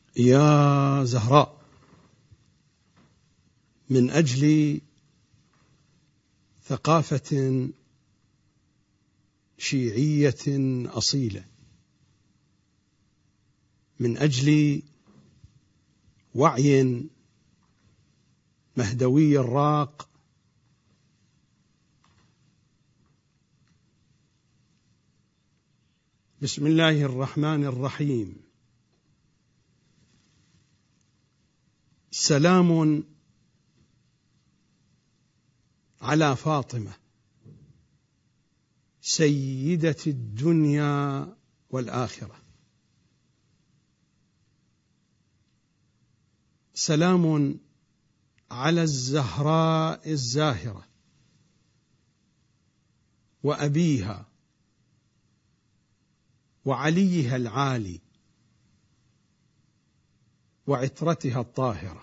يا زهراء، من أجل ثقافة شيعية أصيلة، من أجل وعي مهدوي راق، بسم الله الرحمن الرحيم. سلام على فاطمة سيدة الدنيا والآخرة. سلام على الزهراء الزاهرة وأبيها وعليها العالي وعترتها الطاهرة.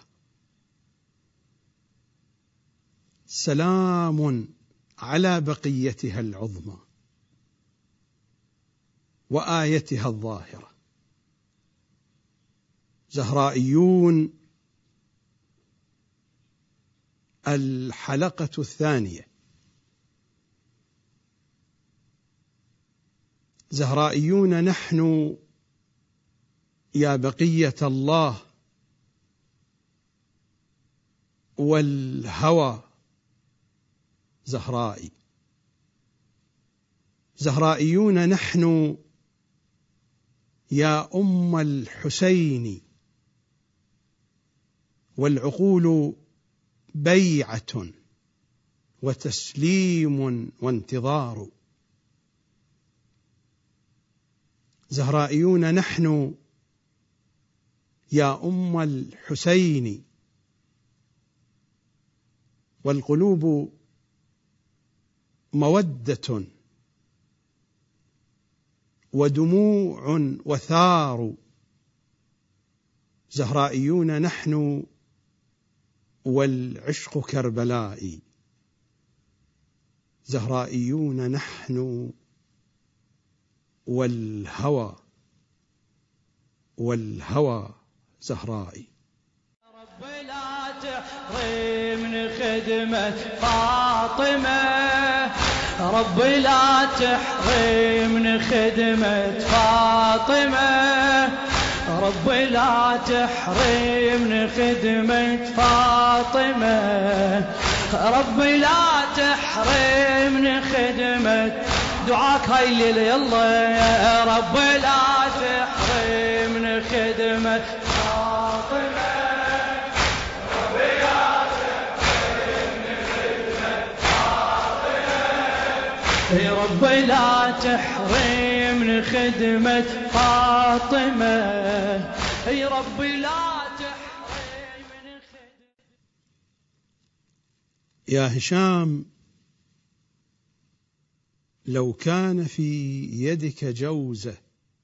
سلام على بقيتها العظمى وآيتها الظاهرة. زهرائيون، الحلقة الثانية. زهرائيون نحن يا بقية الله والهوى زهرائي. زهرائيون نحن يا أم الحسين، والعقول بيعة وتسليم وانتظار. زهرائيون نحن يا أم الحسين، والقلوب مودة ودموع وثار. زهرائيون نحن والعشق كربلائي. زهرائيون نحن والهوى زهرائي. رب لا تحرمني خدمة فاطمة، رب لا تحرمني خدمة فاطمة، رب لا تحرمني خدمة فاطمة، رب لا تحرمني خدمة. دعاك هاي الليلة يلا يا رب لا تحرمني خدمة فاطمة، رب لا تحرمني خدمة فاطمة، يا رب لا تحرمني خدمة فاطمة، يا رب لا تحرمني خدمة. يا هشام، لو كان في يدك جوزة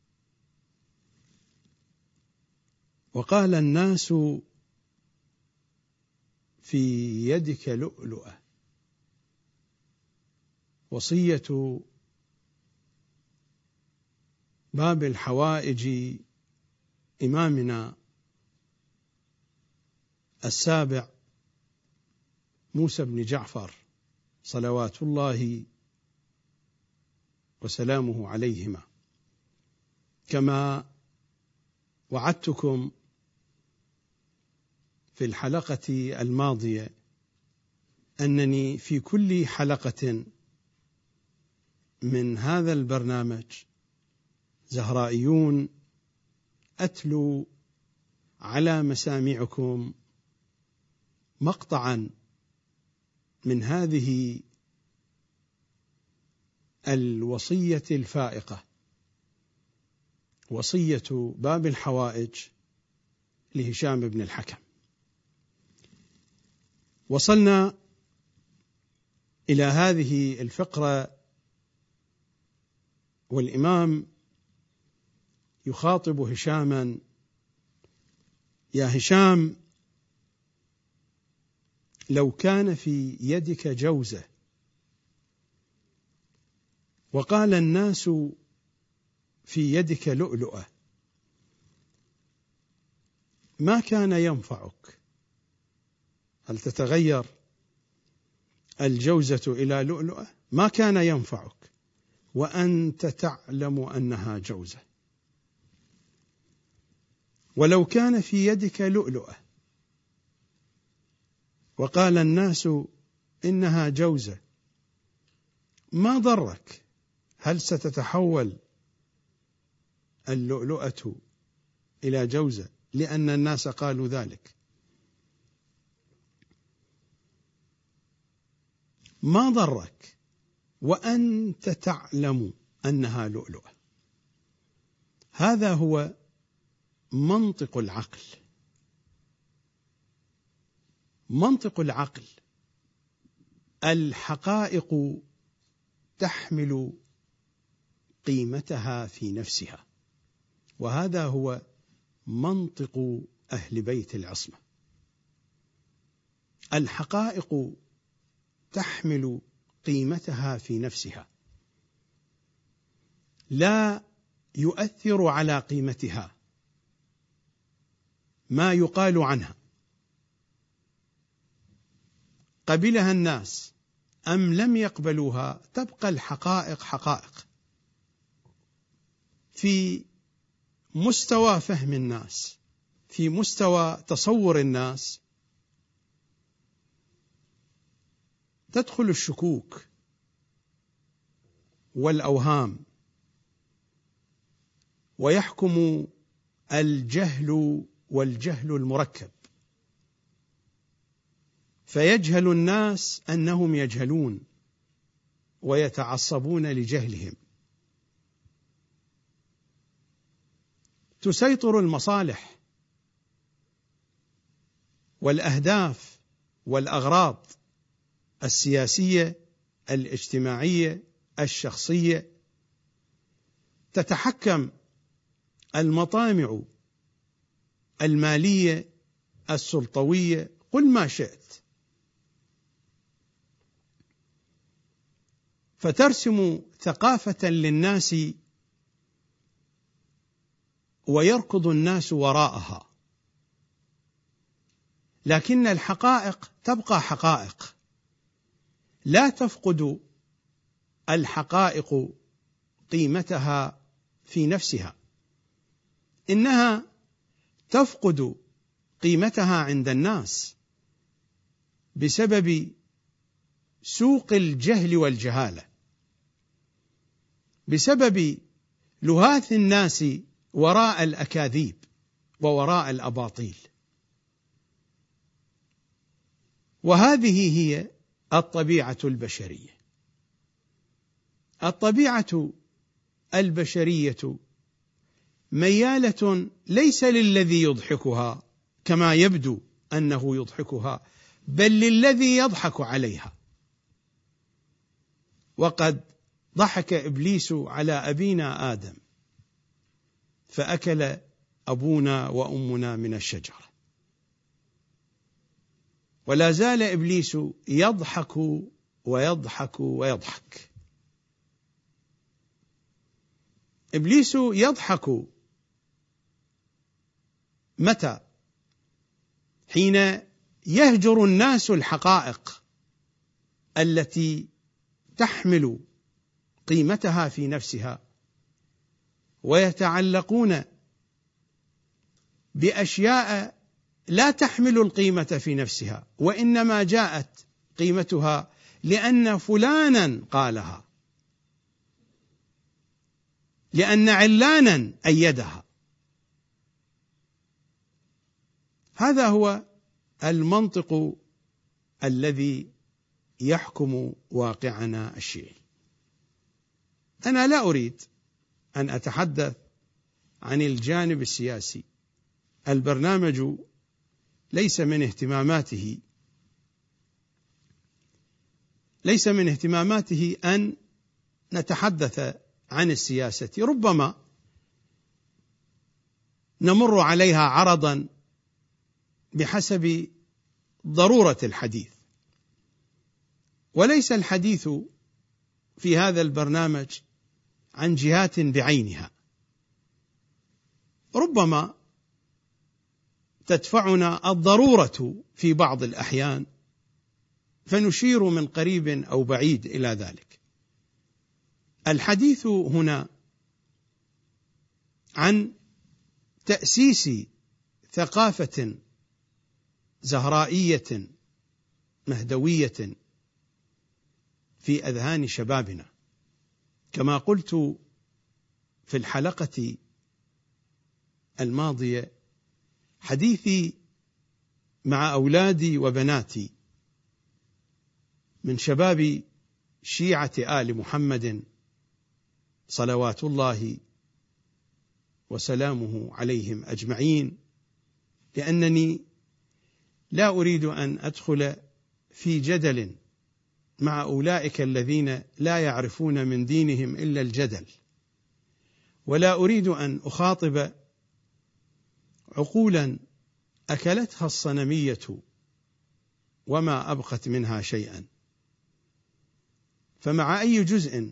وقال الناس في يدك لؤلؤة، وصية باب الحوائج إمامنا السابع موسى بن جعفر صلوات الله وسلامه عليهما. كما وعدتكم في الحلقة الماضية أنني في كل حلقة من هذا البرنامج زهرائيون أتلو على مسامعكم مقطعا من هذه الوصية الفائقة، وصية باب الحوائج لهشام بن الحكم. وصلنا إلى هذه الفقرة والإمام يخاطب هشاما: يا هشام، لو كان في يدك جوزة وقال الناس في يدك لؤلؤة، ما كان ينفعك. هل تتغير الجوزة إلى لؤلؤة؟ ما كان ينفعك وأنت تعلم أنها جوزة. ولو كان في يدك لؤلؤة وقال الناس إنها جوزة ما ضرك. هل ستتحول اللؤلؤة إلى جوزة لأن الناس قالوا ذلك؟ ما ضرك وأنت تعلم أنها لؤلؤة. هذا هو منطق العقل. منطق العقل: الحقائق تحمل قيمتها في نفسها، وهذا هو منطق أهل بيت العصمة. الحقائق تحمل قيمتها في نفسها، لا يؤثر على قيمتها ما يقال عنها، قبلها الناس أم لم يقبلوها، تبقى الحقائق حقائق في مستوى فهم الناس، في مستوى تصور الناس. تدخل الشكوك والأوهام ويحكم الجهل والجهل المركب، فيجهل الناس أنهم يجهلون ويتعصبون لجهلهم. تسيطر المصالح والأهداف والأغراض السياسية الاجتماعية الشخصية، تتحكم المطامع المالية السلطوية، قل ما شئت، فترسم ثقافة للناس ويركض الناس وراءها. لكن الحقائق تبقى حقائق، لا تفقد الحقائق قيمتها في نفسها، إنها تفقد قيمتها عند الناس بسبب سوق الجهل والجهالة، بسبب لهاث الناس وراء الأكاذيب ووراء الأباطيل. وهذه هي الطبيعة البشرية. الطبيعة البشرية ميالة ليس للذي يضحكها كما يبدو أنه يضحكها، بل للذي يضحك عليها. وقد ضحك إبليس على أبينا آدم فأكل أبونا وأمنا من الشجرة، ولا زال إبليس يضحك ويضحك ويضحك. إبليس يضحك متى؟ حين يهجر الناس الحقائق التي تحمل قيمتها في نفسها، ويتعلقون بأشياء لا تحمل القيمة في نفسها، وإنما جاءت قيمتها لأن فلانا قالها، لأن علانا أيدها. هذا هو المنطق الذي يحكم واقعنا الشيعي. أنا لا أريد أن أتحدث عن الجانب السياسي، البرنامج ليس من اهتماماته أن نتحدث عن السياسة، ربما نمر عليها عرضا بحسب ضرورة الحديث، وليس الحديث في هذا البرنامج عن جهات بعينها. ربما تدفعنا الضرورة في بعض الأحيان، فنشير من قريب أو بعيد إلى ذلك. الحديث هنا عن تأسيس ثقافة زهرائية مهدوية في أذهان شبابنا. كما قلت في الحلقة الماضية، حديثي مع أولادي وبناتي من شباب شيعة آل محمد صلوات الله وسلامه عليهم أجمعين، لأنني لا أريد أن أدخل في جدل مع أولئك الذين لا يعرفون من دينهم إلا الجدل، ولا أريد أن أخاطب عقولا أكلتها الصنمية وما أبقت منها شيئا. فمع أي جزء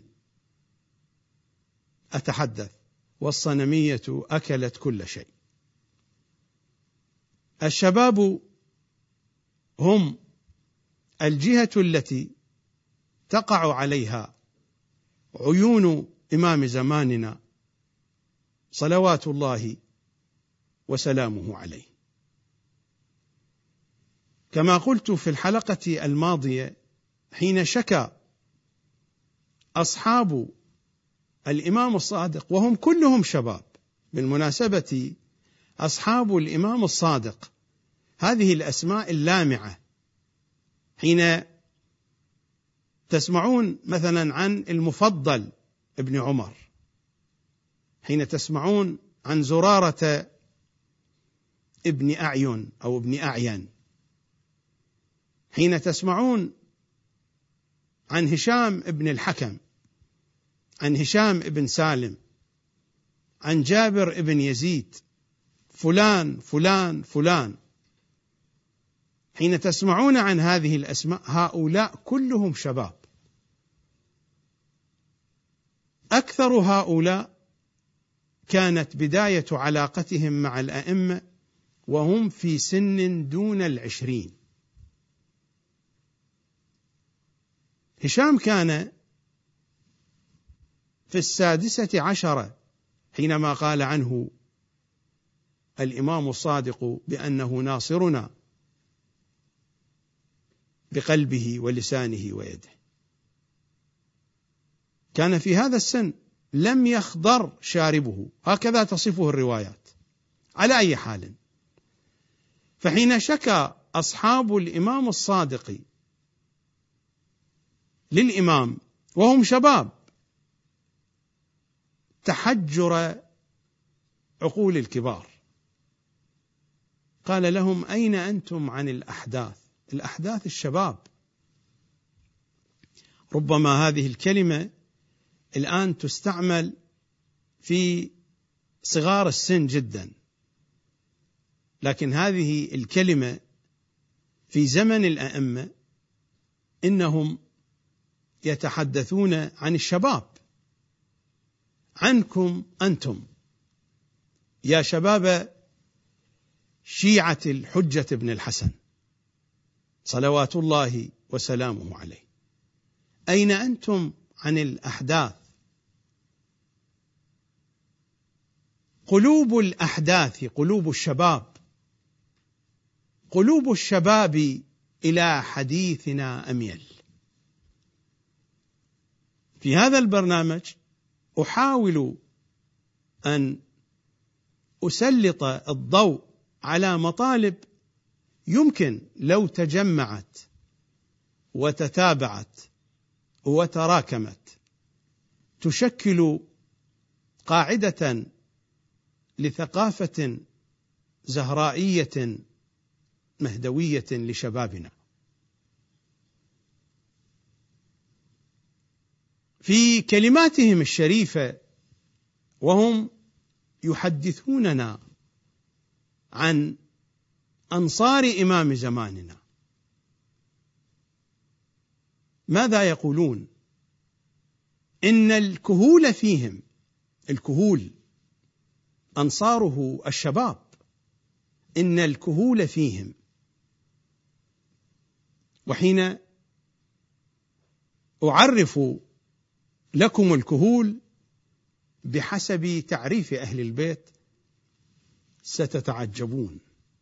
أتحدث؟ والصنمية أكلت كل شيء. الشباب هم الجهة التي تقع عليها عيون إمام زماننا صلوات الله وسلامه عليه. كما قلت في الحلقة الماضية، حين شكى أصحاب الإمام الصادق، وهم كلهم شباب بالمناسبة، أصحاب الإمام الصادق هذه الأسماء اللامعة، حين تسمعون مثلا عن المفضل ابن عمر، حين تسمعون عن زرارة ابن أعين أو ابن أعين، حين تسمعون عن هشام ابن الحكم، عن هشام ابن سالم، عن جابر ابن يزيد، فلان فلان فلان، حين تسمعون عن هذه الأسماء، هؤلاء كلهم شباب. أكثر هؤلاء كانت بداية علاقتهم مع الأئمة وهم في سن دون 20. هشام كان في 16 حينما قال عنه الإمام الصادق بأنه ناصرنا بقلبه ولسانه ويده. كان في هذا السن لم يخضر شاربه، هكذا تصفه الروايات. على أي حال، فحين شكى أصحاب الإمام الصادق للإمام وهم شباب تحجر عقول الكبار، قال لهم: أين أنتم عن الأحداث الشباب؟ ربما هذه الكلمة الآن تستعمل في صغار السن جدا، لكن هذه الكلمة في زمن الأئمة إنهم يتحدثون عن الشباب، عنكم أنتم يا شباب شيعة الحجة بن الحسن صلوات الله وسلامه عليه، أين أنتم عن الأحداث؟ قلوب الأحداث قلوب الشباب، قلوب الشباب إلى حديثنا أميل. في هذا البرنامج أحاول أن أسلط الضوء على مطالب يمكن لو تجمعت وتتابعت وتراكمت تشكل قاعدة لثقافة زهرائية مهدوية لشبابنا. في كلماتهم الشريفة وهم يحدثوننا عن أنصار إمام زماننا، ماذا يقولون؟ إن الكهول فيهم، الكهول أنصاره الشباب إن الكهول فيهم. وحين أعرف لكم الكهول بحسب تعريف أهل البيت ستتعجبون.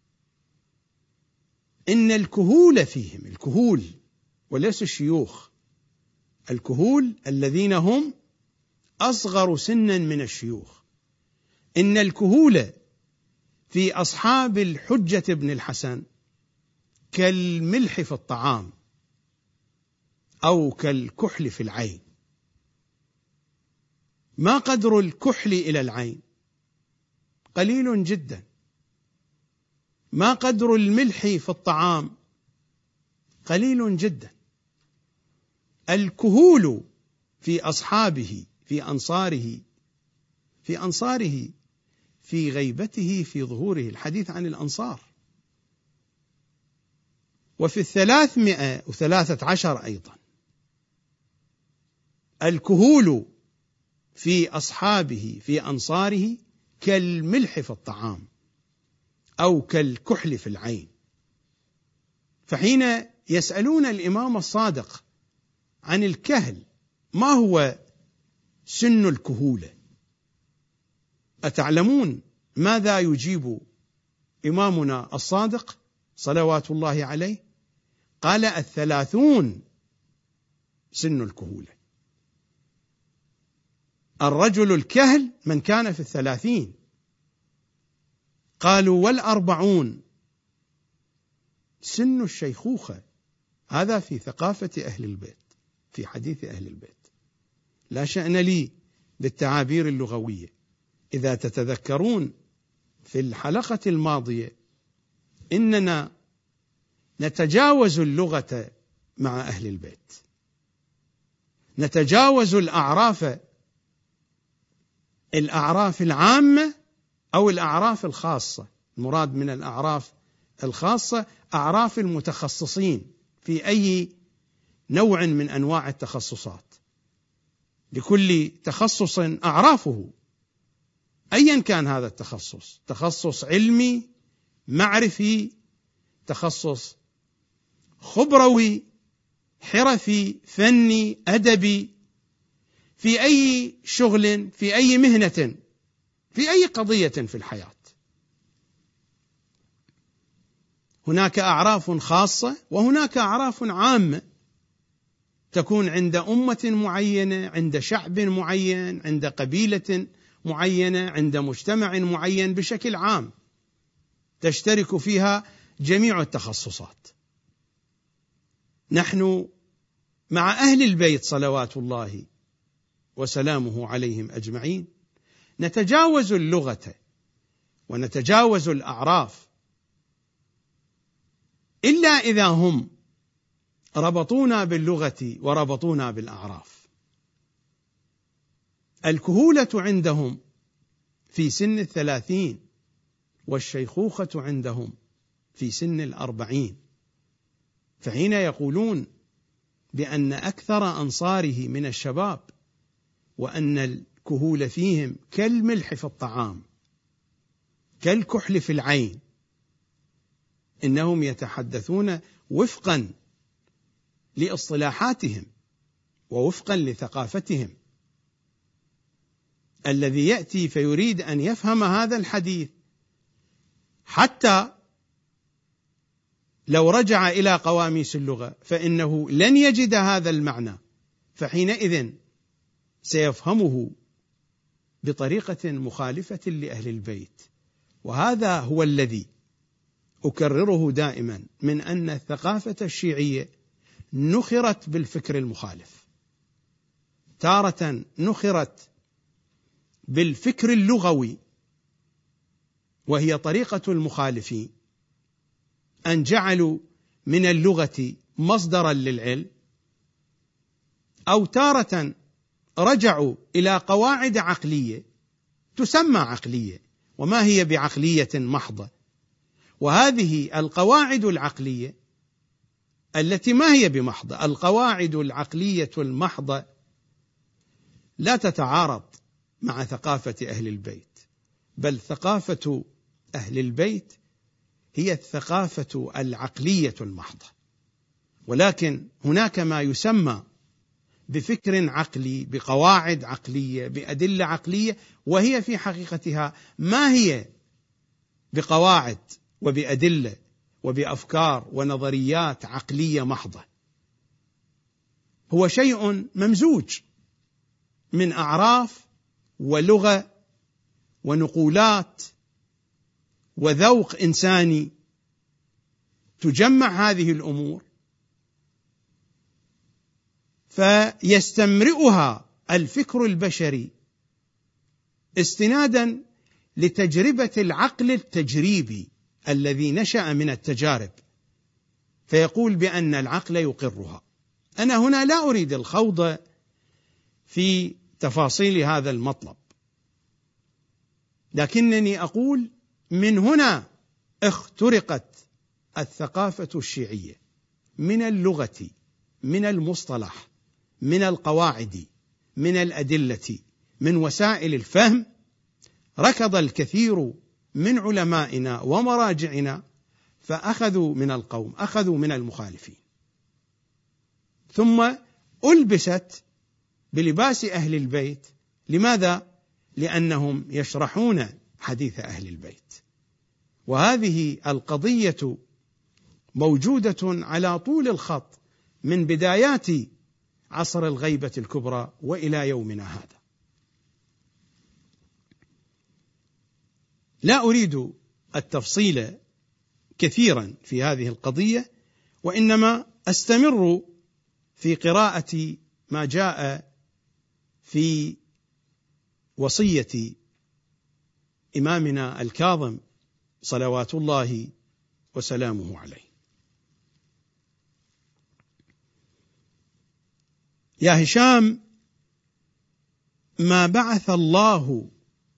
إن الكهول فيهم، الكهول وليس الشيوخ، الكهول الذين هم أصغر سنا من الشيوخ، إن الكهول في أصحاب الحجة بن الحسن كالملح في الطعام أو كالكحل في العين. ما قدر الكحل إلى العين؟ قليل جدا. ما قدر الملح في الطعام؟ قليل جدا. الكهول في أصحابه، في أنصاره، في غيبته، في ظهوره، الحديث عن الأنصار. وفي 313 أيضا الكهول في أصحابه في أنصاره كالملح في الطعام أو كالكحل في العين. فحين يسألون الإمام الصادق عن الكهل، ما هو سن الكهولة؟ أتعلمون ماذا يجيب إمامنا الصادق صلوات الله عليه؟ قال 30 سن الكهولة. الرجل الكهل من كان في 30. قالوا 40 سن الشيخوخة. هذا في ثقافة أهل البيت، في حديث أهل البيت. لا شأن لي بالتعابير اللغوية. إذا تتذكرون في الحلقة الماضية إننا نتجاوز اللغة مع أهل البيت، نتجاوز الأعراف العامة أو الأعراف الخاصة. المراد من الأعراف الخاصة أعراف المتخصصين في أي نوع من أنواع التخصصات. لكل تخصص أعرافه أيا كان هذا التخصص، تخصص علمي، معرفي، تخصص خبروي، حرفي، فني، أدبي، في أي شغل، في أي مهنة، في أي قضية في الحياة. هناك أعراف خاصة وهناك أعراف عامة تكون عند أمة معينة، عند شعب معين، عند قبيلة معينة، عند مجتمع معين بشكل عام تشترك فيها جميع التخصصات. نحن مع أهل البيت صلوات الله وسلامه عليهم أجمعين نتجاوز اللغة ونتجاوز الأعراف، إلا إذا هم ربطونا باللغة وربطونا بالأعراف. الكهولة عندهم في سن 30، والشيخوخة عندهم في سن 40. فحين يقولون بأن أكثر أنصاره من الشباب وأن الكهول فيهم كالملح في الطعام كالكحل في العين، إنهم يتحدثون وفقا لاصطلاحاتهم ووفقا لثقافتهم. الذي يأتي فيريد أن يفهم هذا الحديث حتى لو رجع إلى قواميس اللغة فإنه لن يجد هذا المعنى، فحينئذ سيفهمه بطريقة مخالفة لأهل البيت. وهذا هو الذي أكرره دائما، من أن الثقافة الشيعية نخرت بالفكر المخالف، تارة نخرت بالفكر اللغوي وهي طريقة المخالفين، أن جعلوا من اللغة مصدرا للعلم، أو تارة رجعوا إلى قواعد عقلية تسمى عقلية وما هي بعقلية محضة. وهذه القواعد العقلية التي ما هي بمحضة، القواعد العقلية المحضة لا تتعارض مع ثقافة أهل البيت، بل ثقافة أهل البيت هي الثقافة العقلية المحضة، ولكن هناك ما يسمى بفكر عقلي، بقواعد عقلية، بأدلة عقلية، وهي في حقيقتها ما هي بقواعد وبأدلة وبأفكار ونظريات عقلية محضة، هو شيء ممزوج من أعراف ولغة ونقولات وذوق إنساني، تجمع هذه الأمور فيستمرئها الفكر البشري استنادا لتجربة العقل التجريبي الذي نشأ من التجارب، فيقول بأن العقل يقرها. أنا هنا لا أريد الخوض في تفاصيل هذا المطلب، لكنني أقول من هنا اخترقت الثقافة الشيعية من اللغة، من المصطلح، من القواعد، من الأدلة، من وسائل الفهم. ركض الكثير من علمائنا ومراجعنا فأخذوا من القوم، أخذوا من المخالفين، ثم ألبست بلباس أهل البيت. لماذا؟ لأنهم يشرحون حديث أهل البيت، وهذه القضية موجودة على طول الخط من بدايات عصر الغيبة الكبرى وإلى يومنا هذا. لا أريد التفصيل كثيرا في هذه القضية، وإنما أستمر في قراءة ما جاء في وصية إمامنا الكاظم صلوات الله وسلامه عليه. يا هشام، ما بعث الله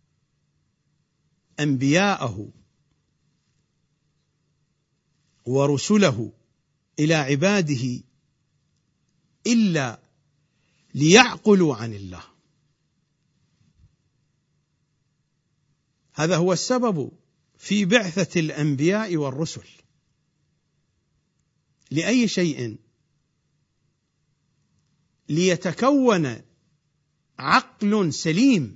أنبياءه ورسله إلى عباده إلا ليعقلوا عن الله. هذا هو السبب في بعثة الأنبياء والرسل. لأي شيء؟ ليتكون عقل سليم،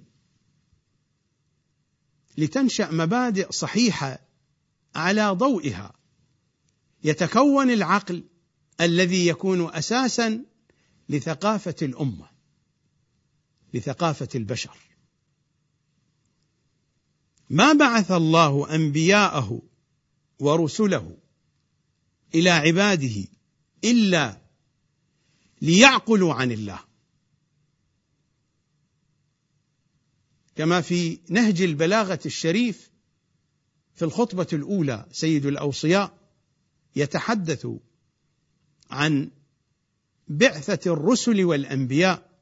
لتنشأ مبادئ صحيحة على ضوئها، يتكون العقل الذي يكون أساسا لثقافة الأمة، لثقافة البشر. ما بعث الله أنبياءه ورسله إلى عباده إلا ليعقلوا عن الله، كما في نهج البلاغة الشريف في الخطبة الأولى سيد الأوصياء يتحدث عن بعثة الرسل والأنبياء،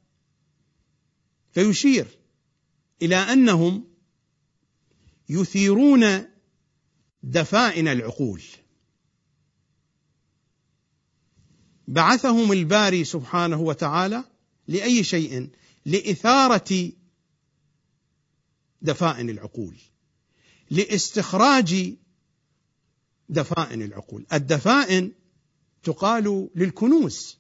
فيشير إلى أنهم يثيرون دفائن العقول. بعثهم الباري سبحانه وتعالى لأي شيء؟ لإثارة دفائن العقول، لاستخراج دفائن العقول. الدفائن تقال للكنوز،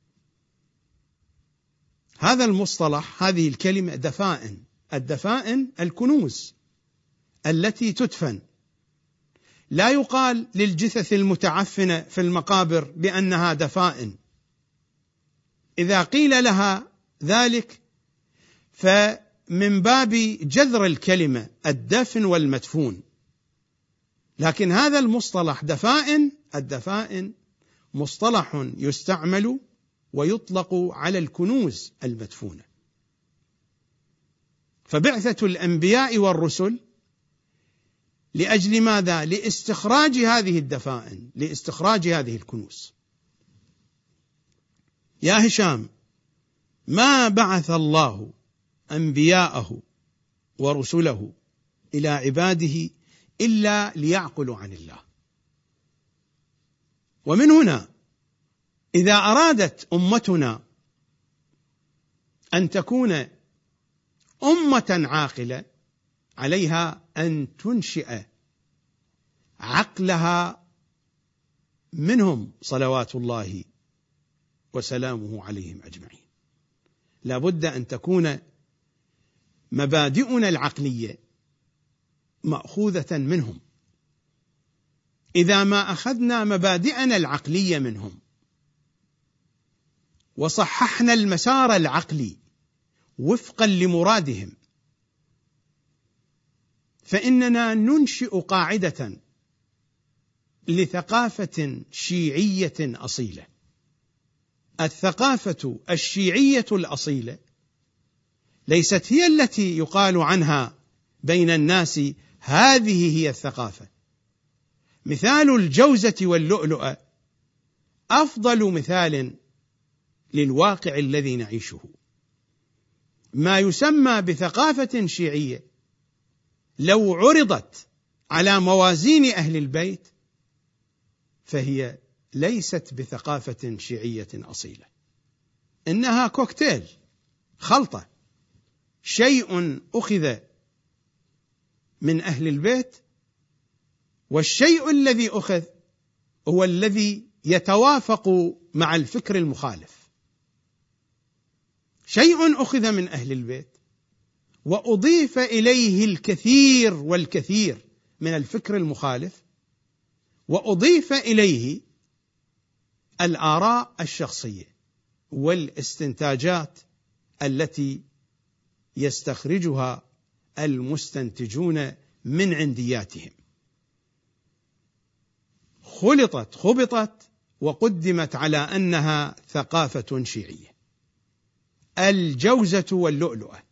هذا المصطلح، هذه الكلمة دفائن. الدفائن الكنوز التي تدفن. لا يقال للجثث المتعفنة في المقابر بأنها دفائن، إذا قيل لها ذلك فمن باب جذر الكلمة الدفن والمدفون، لكن هذا المصطلح دفائن، الدفائن مصطلح يستعمل ويطلق على الكنوز المدفونة. فبعثة الأنبياء والرسل لأجل ماذا؟ لاستخراج هذه الدفائن، لاستخراج هذه الكنوز. يا هشام، ما بعث الله أنبياءه ورسله إلى عباده إلا ليعقلوا عن الله. ومن هنا إذا أرادت أمتنا أن تكون أمة عاقلة عليها أن تنشئ عقلها منهم صلوات الله وسلامه عليهم أجمعين. لا بد أن تكون مبادئنا العقلية مأخوذة منهم. إذا ما أخذنا مبادئنا العقلية منهم وصححنا المسار العقلي وفقا لمرادهم، فإننا ننشئ قاعدة لثقافة شيعية أصيلة. الثقافة الشيعية الأصيلة ليست هي التي يقال عنها بين الناس هذه هي الثقافة. مثال الجوزة واللؤلؤة أفضل مثال للواقع الذي نعيشه. ما يسمى بثقافة شيعية لو عرضت على موازين أهل البيت فهي ليست بثقافة شيعية أصيلة، إنها كوكتيل، خلطة، شيء أخذ من أهل البيت، والشيء الذي أخذ هو الذي يتوافق مع الفكر المخالف. شيء أخذ من أهل البيت وأضيف إليه الكثير والكثير من الفكر المخالف، وأضيف إليه الآراء الشخصية والاستنتاجات التي يستخرجها المستنتجون من عندياتهم. خبطت وقدمت على أنها ثقافة شيعية، الجوزة واللؤلؤة،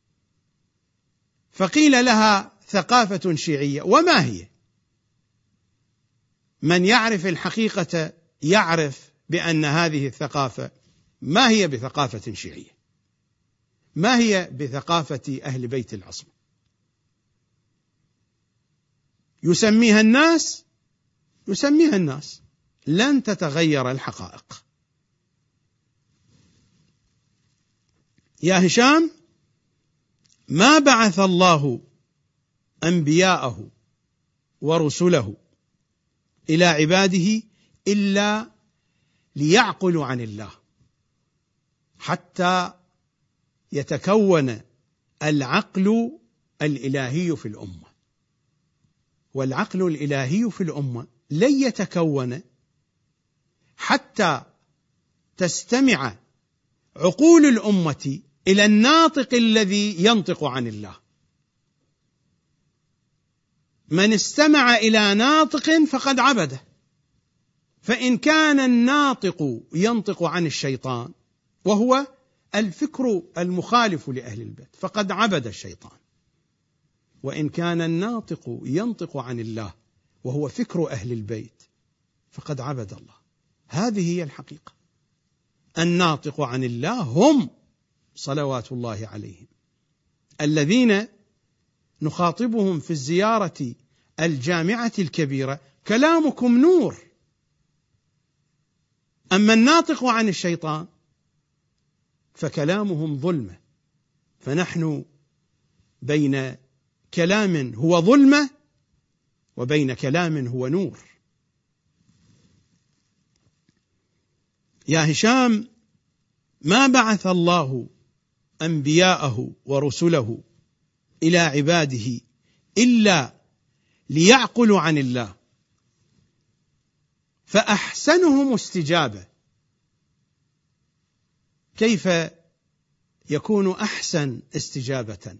فقيل لها ثقافة شيعية. وما هي؟ من يعرف الحقيقة يعرف بأن هذه الثقافة ما هي بثقافة شيعية، ما هي بثقافة أهل بيت العصمة. يسميها الناس، لن تتغير الحقائق. يا هشام، ما بعث الله أنبياءه ورسله إلى عباده إلا ليعقلوا عن الله، حتى يتكون العقل الإلهي في الأمة. والعقل الإلهي في الأمة لن يتكون حتى تستمع عقول الأمة إلى الناطق الذي ينطق عن الله. من استمع إلى ناطق فقد عبده، فإن كان الناطق ينطق عن الشيطان وهو الفكر المخالف لأهل البيت فقد عبد الشيطان، وإن كان الناطق ينطق عن الله وهو فكر أهل البيت فقد عبد الله. هذه هي الحقيقة. الناطق عن الله هم صلوات الله عليهم، الذين نخاطبهم في الزيارة الجامعة الكبيرة: كلامكم نور. أما الناطق عن الشيطان فكلامهم ظلمة. فنحن بين كلام هو ظلمة وبين كلام هو نور. يا هشام، ما بعث الله أنبياءه ورسله إلى عباده إلا ليعقلوا عن الله، فأحسنهم استجابة. كيف يكون أحسن استجابة؟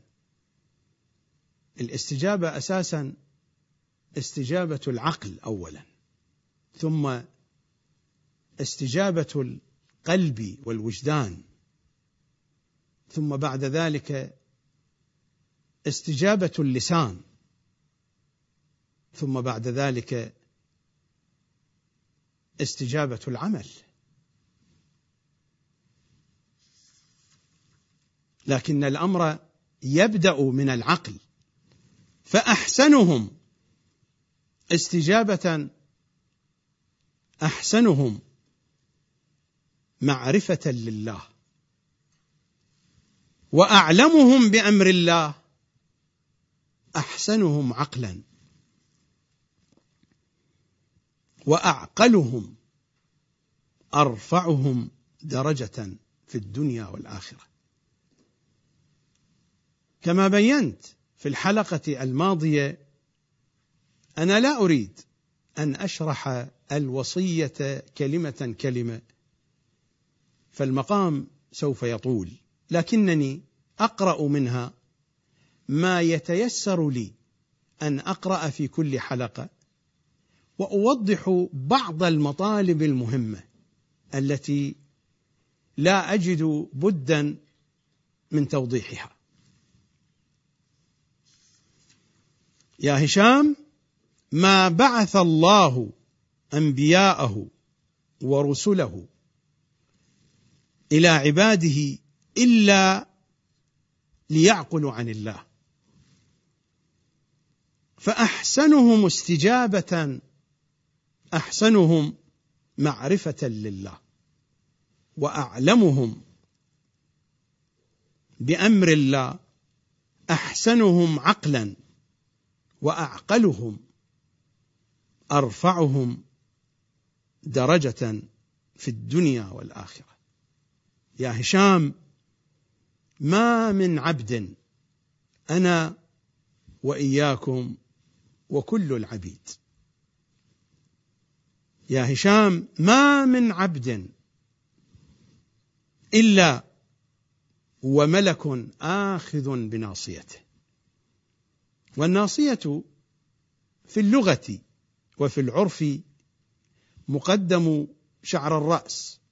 الاستجابة أساسا استجابة العقل أولا، ثم استجابة القلب والوجدان، ثم بعد ذلك استجابة اللسان، ثم بعد ذلك استجابة العمل. لكن الأمر يبدأ من العقل. فأحسنهم استجابة أحسنهم معرفة لله، وأعلمهم بأمر الله أحسنهم عقلا. وأعقلهم أرفعهم درجة في الدنيا والآخرة. كما بينت في الحلقة الماضية، أنا لا أريد أن أشرح الوصية كلمة كلمة، فالمقام سوف يطول، لكنني أقرأ منها ما يتيسر لي أن أقرأ في كل حلقة، وأوضح بعض المطالب المهمة التي لا أجد بدا من توضيحها. يا هشام، ما بعث الله أنبياءه ورسله إلى عباده إلا ليعقلوا عن الله، فأحسنهم استجابة أحسنهم معرفة لله، وأعلمهم بأمر الله أحسنهم عقلا، وأعقلهم أرفعهم درجة في الدنيا والآخرة. يا هشام، ما من عبد، أنا وإياكم وكل العبيد، يا هشام ما من عبد إلا وملك آخذ بناصيته. والناصية في اللغة وفي العرف مقدم شعر الرأس،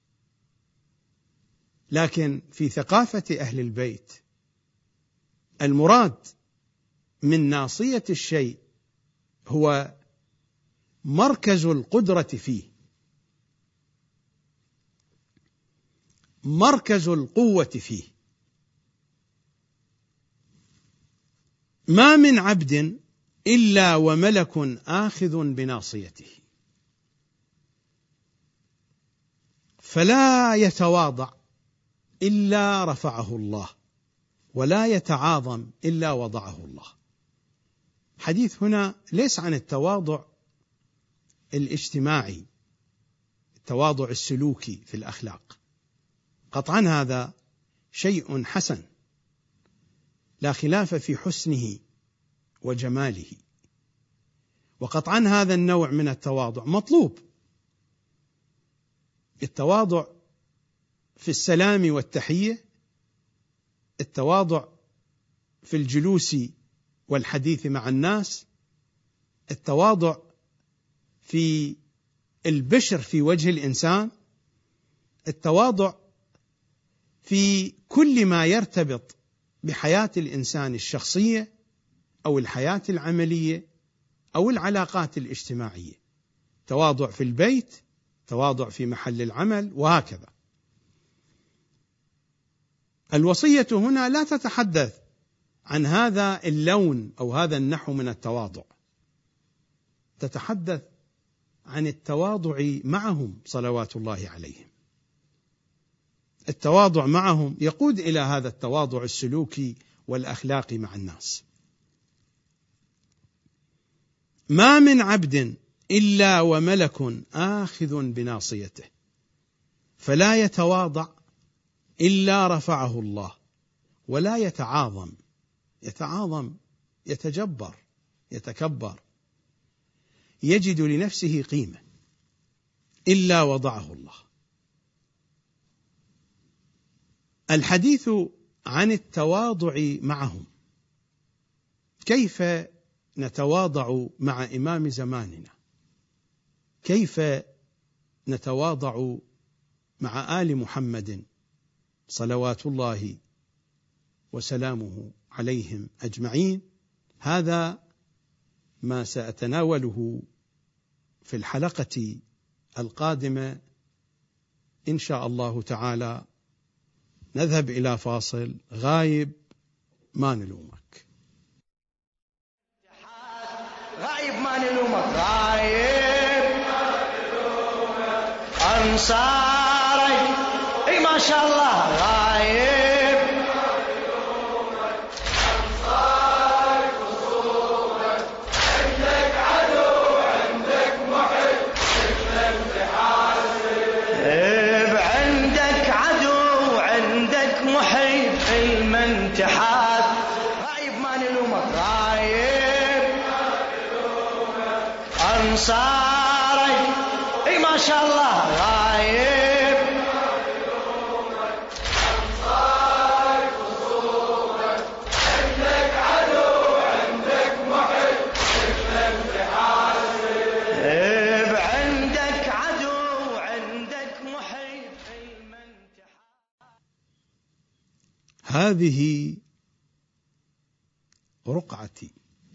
لكن في ثقافة أهل البيت المراد من ناصية الشيء هو مركز القدرة فيه، مركز القوة فيه. ما من عبد إلا وملك آخذ بناصيته، فلا يتواضع إلا رفعه الله، ولا يتعاظم إلا وضعه الله. حديث هنا ليس عن التواضع الاجتماعي، التواضع السلوكي في الأخلاق، قطعا هذا شيء حسن لا خلاف في حسنه وجماله، وقطعا هذا النوع من التواضع مطلوب. التواضع في السلام والتحية، التواضع في الجلوس والحديث مع الناس، التواضع في البشر في وجه الإنسان، التواضع في كل ما يرتبط بحياة الإنسان الشخصية أو الحياة العملية أو العلاقات الاجتماعية، تواضع في البيت، تواضع في محل العمل، وهكذا. الوصية هنا لا تتحدث عن هذا اللون أو هذا النحو من التواضع، تتحدث عن التواضع معهم صلوات الله عليهم. التواضع معهم يقود إلى هذا التواضع السلوكي والأخلاقي مع الناس. ما من عبد إلا وملك آخذ بناصيته، فلا يتواضع إلا رفعه الله، ولا يتعاظم، يتجبر، يتكبر، يجد لنفسه قيمة، إلا وضعه الله. الحديث عن التواضع معهم، كيف نتواضع مع إمام زماننا؟ كيف نتواضع مع آل محمد صلوات الله وسلامه عليهم أجمعين؟ هذا ما سأتناوله في الحلقة القادمة إن شاء الله تعالى. نذهب إلى فاصل. غايب ما نلومك، غايب ما نلومك، غايب ما نلومك، أنصاري اي ما شاء الله، غايب ما نلومك، أنصاري خصومك، عندك عدو عندك محب، أنصارك اي ما شاء الله غايب أنصارك خصومك عندك عدو عندك محب من تحاسب عندك عدو عندك محب من تحاسب. هذه رقعتي.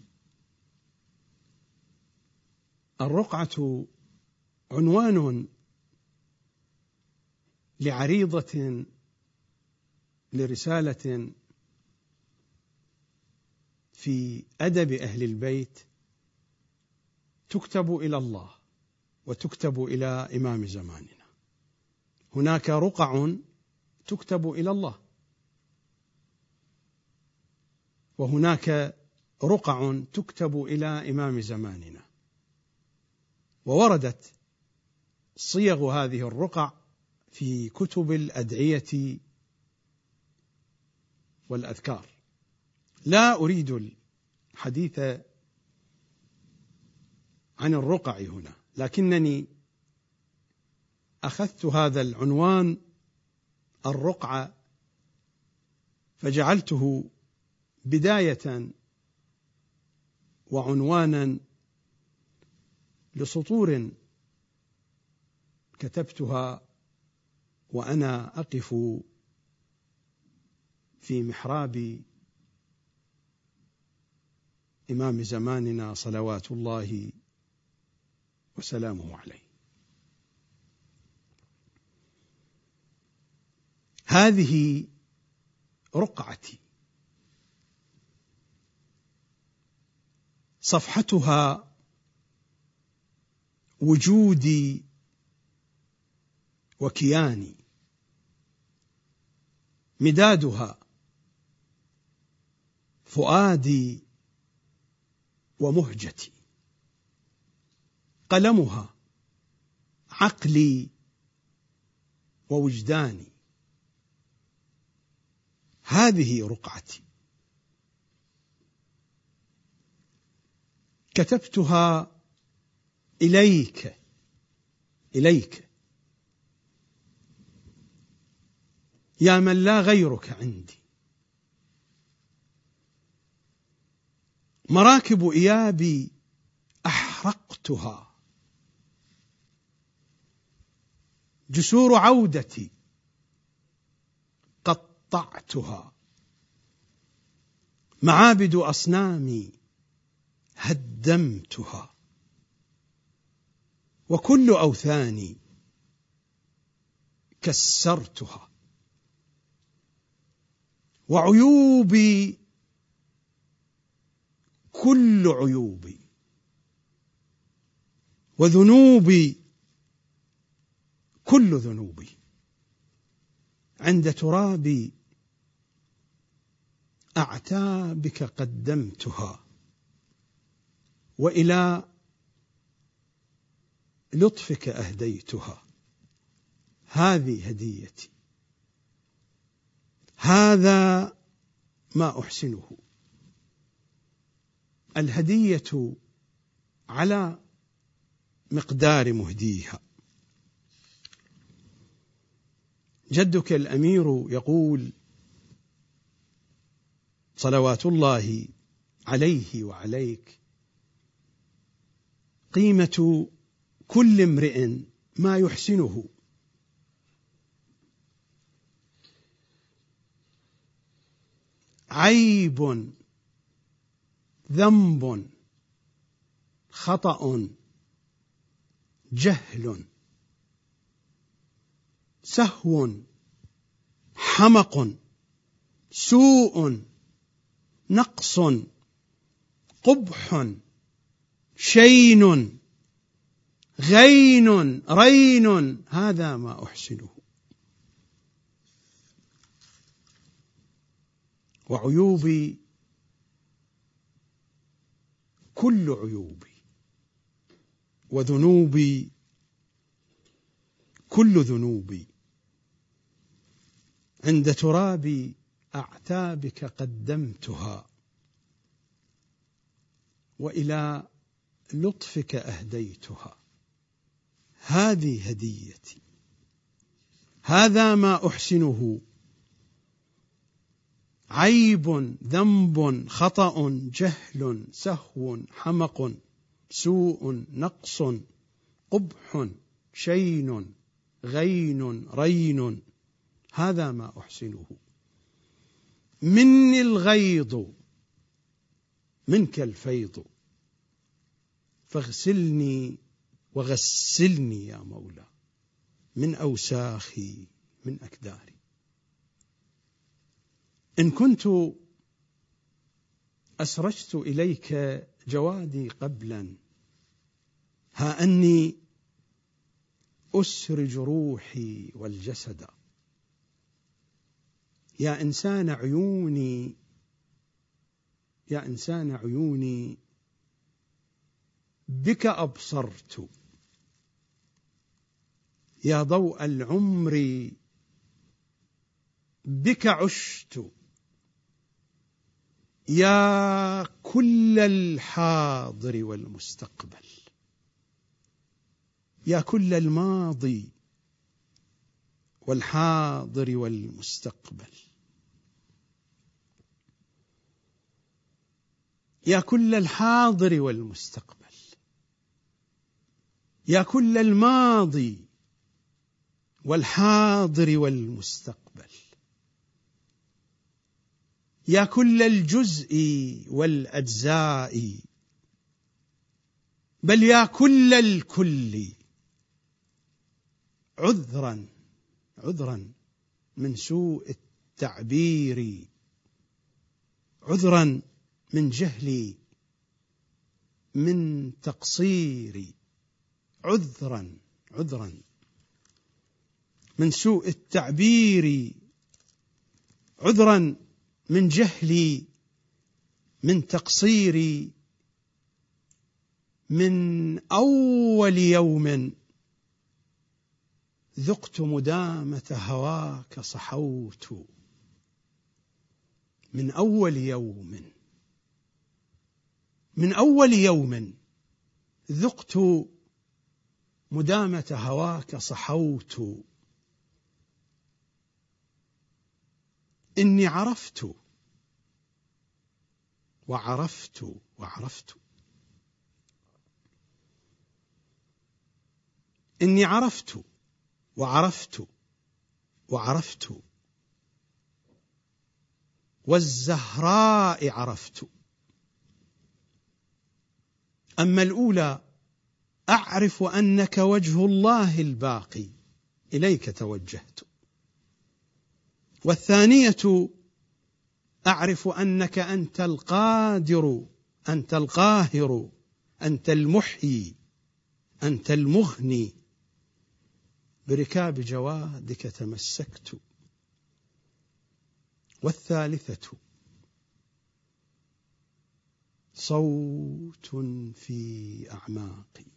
الرقعة عنوان لعريضة لرسالة في أدب أهل البيت تكتب إلى الله وتكتب إلى إمام زماننا. هناك رقع تكتب إلى الله، وهناك رقع تكتب إلى إمام زماننا، ووردت صيغ هذه الرقع في كتب الأدعية والأذكار. لا أريد الحديث عن الرقع هنا، لكنني أخذت هذا العنوان الرقعة فجعلته بداية وعنوانا لسطور كتبتها وأنا أقف في محراب إمام زماننا صلوات الله وسلامه عليه. هذه رقعتي، صفحتها وجودي وكياني، مدادها فؤادي ومهجتي، قلمها عقلي ووجداني. هذه رقعتي، كتبتها إليك يا من لا غيرك عندي. مراكب إيابي أحرقتها، جسور عودتي قطعتها، معابد أصنامي هدمتها، وكل أوثاني كسرتها، وعيوبي كل عيوبي، وذنوبي كل ذنوبي، عند تراب أعتابك قدمتها، وإلى لطفك أهديتها. هذه هديتي، هذا ما أحسنه. الهدية على مقدار مهديها. جدك الأمير يقول صلوات الله عليه وعليك: قيمة كل امرئ ما يحسنه. عيب، ذنب، خطأ، جهل، سهو، حمق، سوء، نقص، قبح، شين، غين، رين، هذا ما أحسنه. وعيوبي كل عيوبي، وذنوبي كل ذنوبي، عند تراب أعتابك قدمتها، وإلى لطفك أهديتها، هذه هديتي، هذا ما أحسنه، عيب ذنب خطأ جهل سهو حمق سوء نقص قبح شين غين رين، هذا ما أحسنه، مني الغيض منك الفيض، فاغسلني وغسلني يا مولا من أوساخي من أكداري. إن كنت أسرجت إليك جوادي قبلا، ها أني أسرج روحي والجسد. يا إنسان عيوني، يا إنسان عيوني، بك أبصرت، يا ضوء العمر بك عشت، يا كل الحاضر والمستقبل، يا كل الماضي والحاضر والمستقبل، يا كل الحاضر والمستقبل، يا كل الماضي والحاضر والمستقبل، يا كل الجزء والأجزاء، بل يا كل الكل. عذرا عذرا من سوء التعبير، عذرا من جهلي، من تقصيري، عذرا عذرا من سوء التعبير، عذرا من جهلي، من تقصيري. من أول يوم ذقت مدامة هواك صحوت، من أول يوم، من أول يوم ذقت مدامة هواك صحوت. إني عرفت وعرفت وعرفت، إني عرفت وعرفت وعرفت، والزهراء عرفت. أما الأولى أعرف أنك وجه الله الباقي، إليك توجهت. والثانية أعرف أنك أنت القادر، أنت القاهر، أنت المحيي، أنت المغني، بركاب جوادك تمسكت. والثالثة صوت في أعماقي،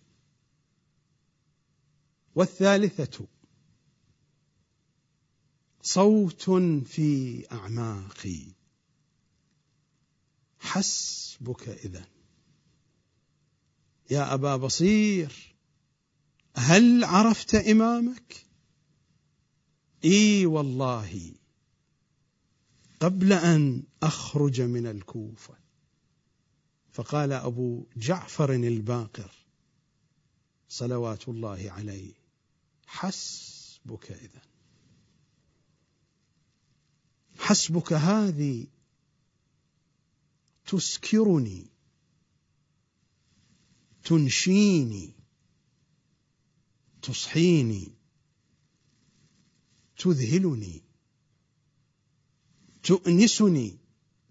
والثالثة صوت في أعماقي. حسبك إذن يا أبا بصير، هل عرفت إمامك؟ إي والله، قبل أن أخرج من الكوفة. فقال أبو جعفر الباقر صلوات الله عليه: حسبك إذن، حسبك هذه تسكرني، تنشيني، تصحيني، تذهلني، تؤنسني،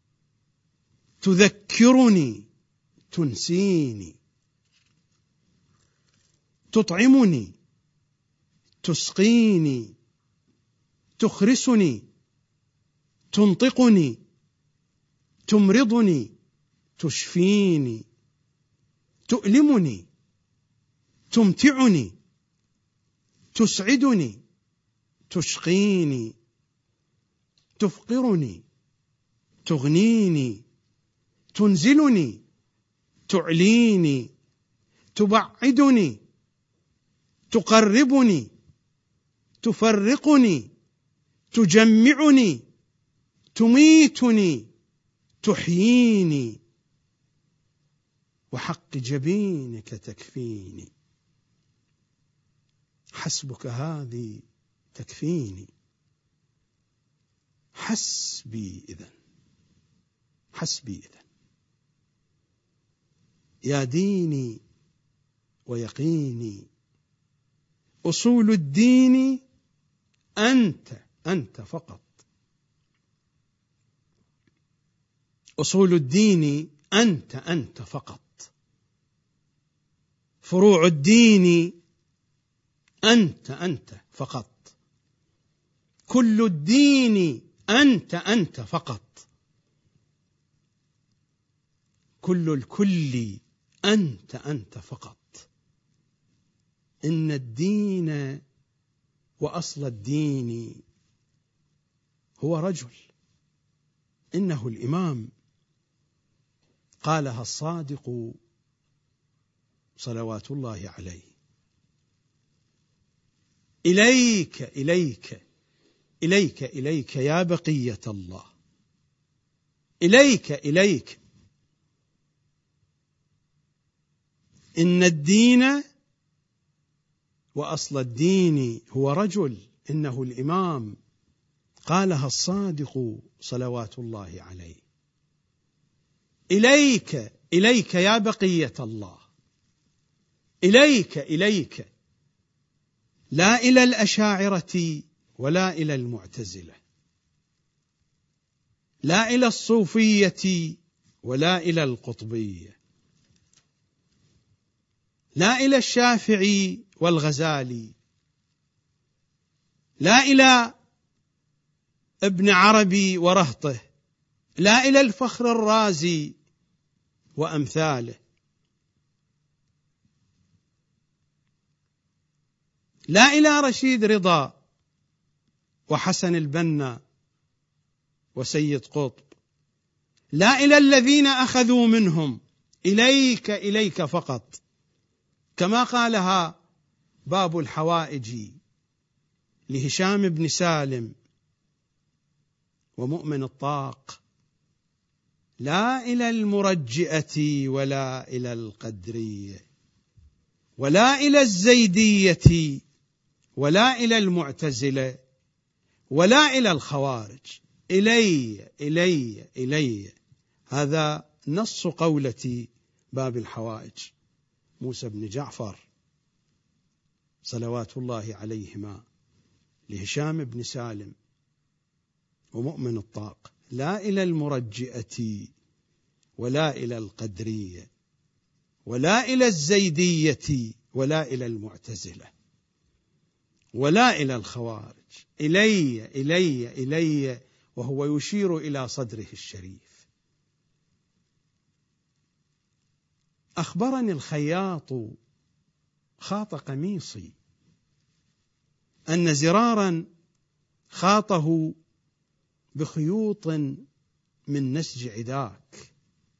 تذكرني، تنسيني، تطعمني، تسقيني، تخرسني، تنطقني، تمرضني، تشفيني، تؤلمني، تمتعني، تسعدني، تشقيني، تفقرني، تغنيني، تنزلني، تعليني، تبعدني، تقربني، تفرقني، تجمعني، تميتني، تحييني، وحق جبينك تكفيني. حسبك هذه تكفيني. حسبي إذن، حسبي إذن يا ديني ويقيني. أصول الدين أنت فقط. أصول الدين أنت فقط. فروع الدين أنت فقط. كل الدين أنت فقط. كل الكل أنت فقط. إن الدين وأصل الدين هو رجل، إنه الإمام. قالها الصادق صلوات الله عليه: إليك إليك إليك إليك يا بقية الله، إليك إليك. إن الدين وأصل الدين هو رجل، إنه الإمام. قالها الصادق صلوات الله عليه: إليك إليك يا بقية الله، إليك إليك. لا إلى الأشاعرة ولا إلى المعتزلة، لا إلى الصوفية ولا إلى القطبية، لا إلى الشافعي والغزالي، لا إلى ابن عربي ورهطه، لا إلى الفخر الرازي وأمثاله، لا إلى رشيد رضا وحسن البنا وسيد قطب، لا إلى الذين أخذوا منهم. إليك إليك فقط، كما قالها باب الحوائج لهشام بن سالم ومؤمن الطاق: لا إلى المرجئة ولا إلى القدرية ولا إلى الزيدية ولا إلى المعتزلة ولا إلى الخوارج. إلي إلي إلي. هذا نص قولة باب الحوائج موسى بن جعفر صلوات الله عليهما لهشام بن سالم ومؤمن الطاق: لا إلى المرجئة ولا إلى القدرية ولا إلى الزيدية ولا إلى المعتزلة ولا إلى الخوارج. إلي إلي إلي، وهو يشير إلى صدره الشريف. أخبرني الخياط خاط قميصي أن زرارا خاطه بخيوط من نسج عذاك.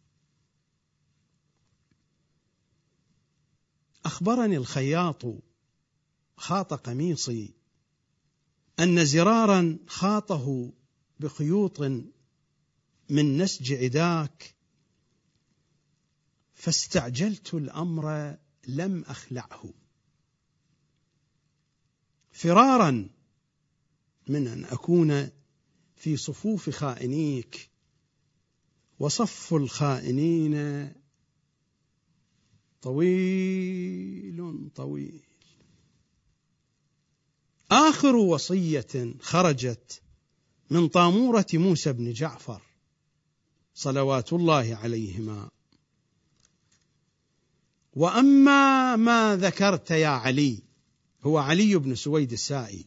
أخبرني الخياط خاط قميصي أن زرارا خاطه بخيوط من نسج عذاك، فاستعجلت الأمر لم أخلعه، فرارا من أن أكون في صفوف خائنيك، وصف الخائنين طويل طويل. آخر وصية خرجت من طامورة موسى بن جعفر صلوات الله عليهما: وأما ما ذكرت يا علي، هو علي بن سويد السائي،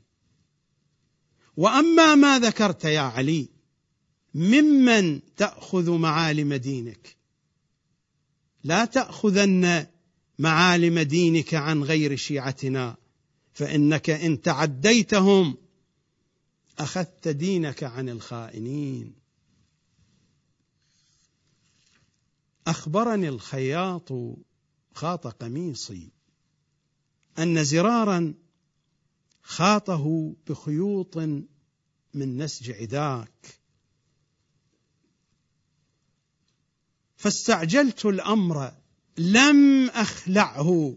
وأما ما ذكرت يا علي ممن تأخذ معالم دينك، لا تأخذن معالم دينك عن غير شيعتنا، فإنك إن تعديتهم أخذت دينك عن الخائنين. أخبرني الخياط خاط قميصي، أن زرارا خاطه بخيوط من نسج عداك، فاستعجلت الأمر لم أخلعه،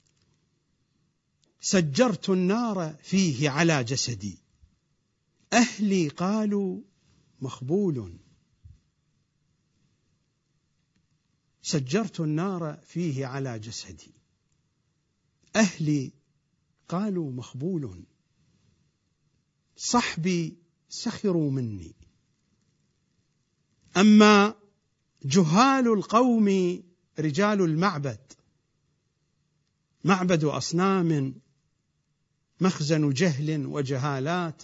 سجرت النار فيه على جسدي، أهلي قالوا مخبول، سجرت النار فيه على جسدي، أهلي قالوا مخبول، صحبي سخروا مني، أما جهال القوم رجال المعبد، معبد أصنام، مخزن جهل وجهالات،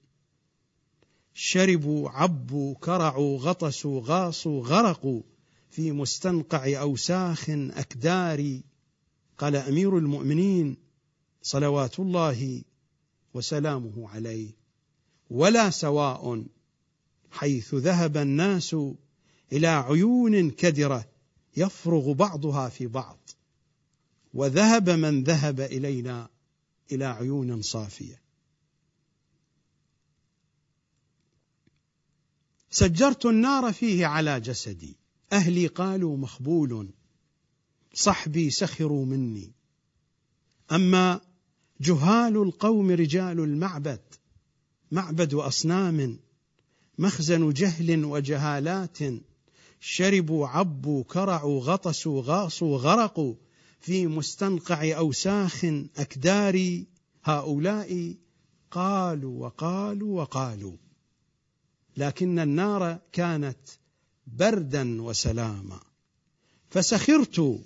شربوا عبوا كرعوا غطسوا غاصوا غرقوا في مستنقع أوساخ أكدار. قال أمير المؤمنين صلوات الله وسلامه عليه: ولا سواء حيث ذهب الناس إلى عيون كدرة يفرغ بعضها في بعض، وذهب من ذهب إلينا إلى عيون صافية. سجرت النار فيه على جسدي، أهلي قالوا مخبول، صحبي سخروا مني، أما جهال القوم رجال المعبد، معبد أصنام، مخزن جهل وجهالات، شربوا عبوا كرعوا غطسوا غاصوا غرقوا في مستنقع أوساخ أكدار. هؤلاء قالوا وقالوا وقالوا، لكن النار كانت بردا وسلاما، فسخرت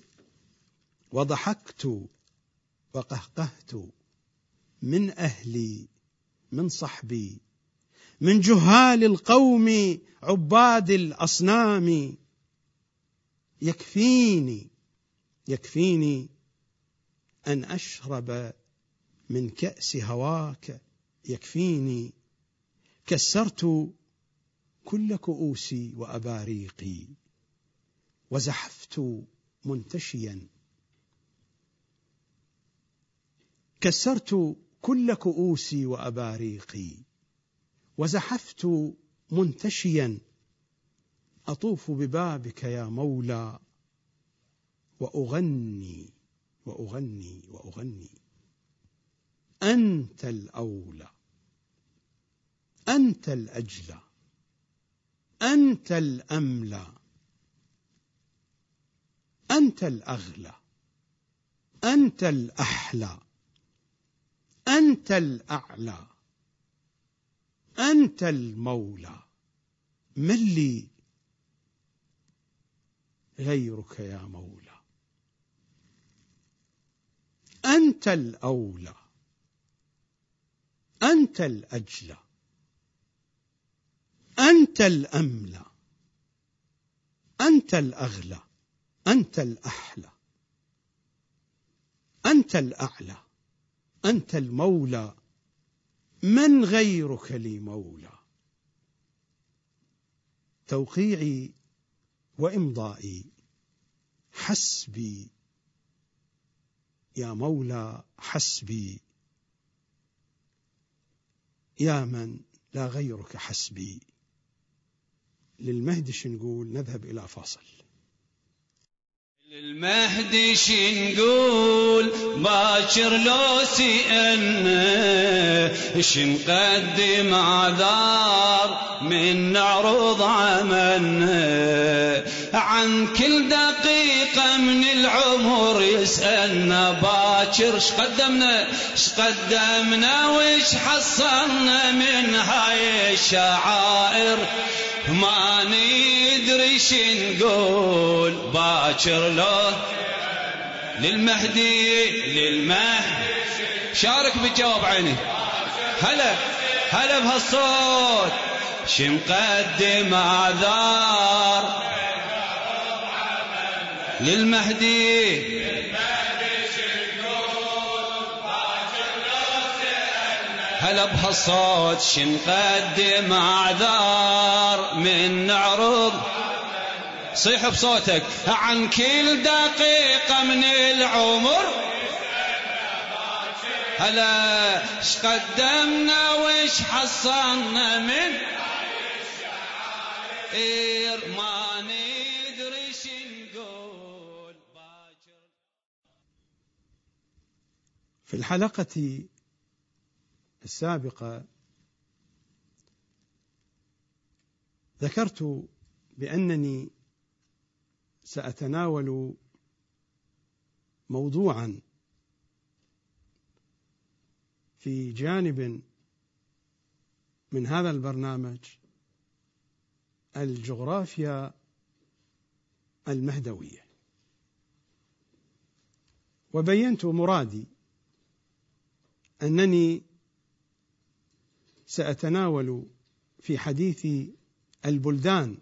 وضحكت وقهقهت من أهلي، من صحبي، من جهال القوم عباد الأصنام. يكفيني أن أشرب من كأس هواك، يكفيني. كسرت كل كؤوسي وأباريقي، وزحفت منتشيا، كسرت كل كؤوسي وأباريقي، وزحفت منتشيا، أطوف ببابك يا مولى، وأغني وأغني وأغني. أنت الأولى، أنت الأجلى، أنت الأملى، أنت الأغلى، أنت الأحلى، أنت الأعلى، أنت المولى، من لي غيرك يا مولى. أنت الأولى، أنت الأجلى، أنت الأملى، أنت الأغلى، أنت الأحلى، أنت الأعلى، أنت المولى، من غيرك لي مولى. توقيعي وإمضائي حسبي يا مولى، حسبي يا من لا غيرك حسبي. للمهدي شنقول؟ نذهب إلى فاصل. للمهدي شنقول باكر لو سئلنا، شنقدم عذار من نعرض عملنا، عن كل دقيقة من العمر يسألنا باكر شقدمنا وش حصلنا من هاي الشعائر، ما ندري شنقول باكر لو. للمهدي شارك بالجواب عيني، هلا بهالصوت. شمقدم اعذار للمهدي، هلا بهالصوت. شنقدم اعذار من نعرض صيح بصوتك. عن كل دقيقة من العمر هلا ايش قدمنا وايش حصلنا من الشعائر ما ندري ايش نقول باكر. في الحلقة السابقة ذكرت بأنني سأتناول موضوعا في جانب من هذا البرنامج، الجغرافيا المهدوية، وبينت مرادي أنني سأتناول في حديثي البلدان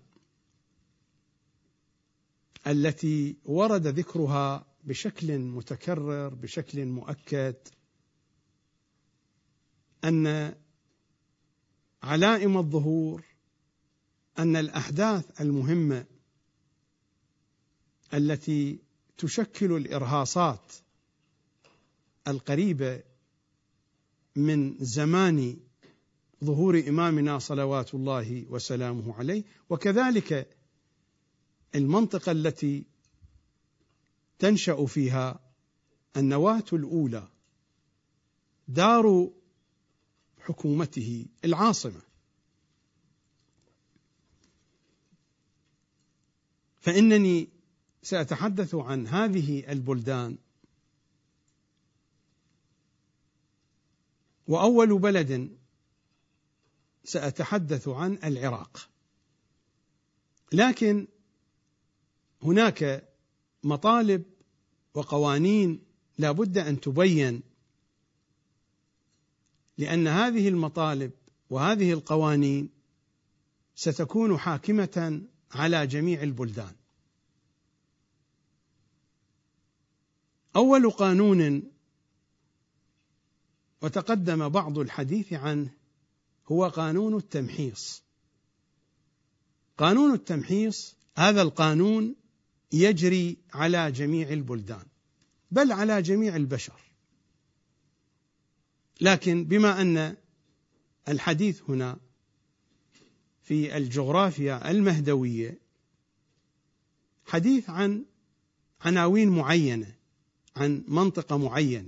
التي ورد ذكرها بشكل متكرر بشكل مؤكد، أن علائم الظهور، أن الأحداث المهمة التي تشكل الإرهاصات القريبة من زمان ظهور إمامنا صلوات الله وسلامه عليه، وكذلك المنطقة التي تنشأ فيها النواة الأولى دار حكومته العاصمة. فإنني سأتحدث عن هذه البلدان، وأول بلد سأتحدث عن العراق، لكن هناك مطالب وقوانين لا بد أن تبين، لأن هذه المطالب وهذه القوانين ستكون حاكمة على جميع البلدان. أول قانون وتقدم بعض الحديث عنه هو قانون التمحيص. قانون التمحيص هذا القانون يجري على جميع البلدان، بل على جميع البشر، لكن بما أن الحديث هنا في الجغرافيا المهدوية حديث عن عناوين معينة، عن منطقة معينة،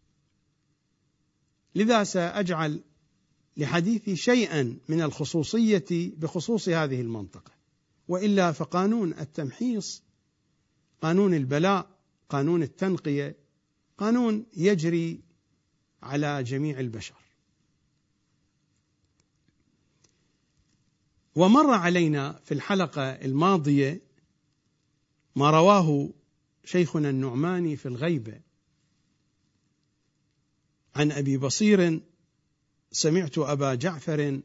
لذا سأجعل لحديثي شيئا من الخصوصية بخصوص هذه المنطقة، وإلا فقانون التمحيص، قانون البلاء، قانون التنقية، قانون يجري على جميع البشر. ومر علينا في الحلقة الماضية ما رواه شيخنا النعماني في الغيبة عن أبي بصير: سمعت أبا جعفر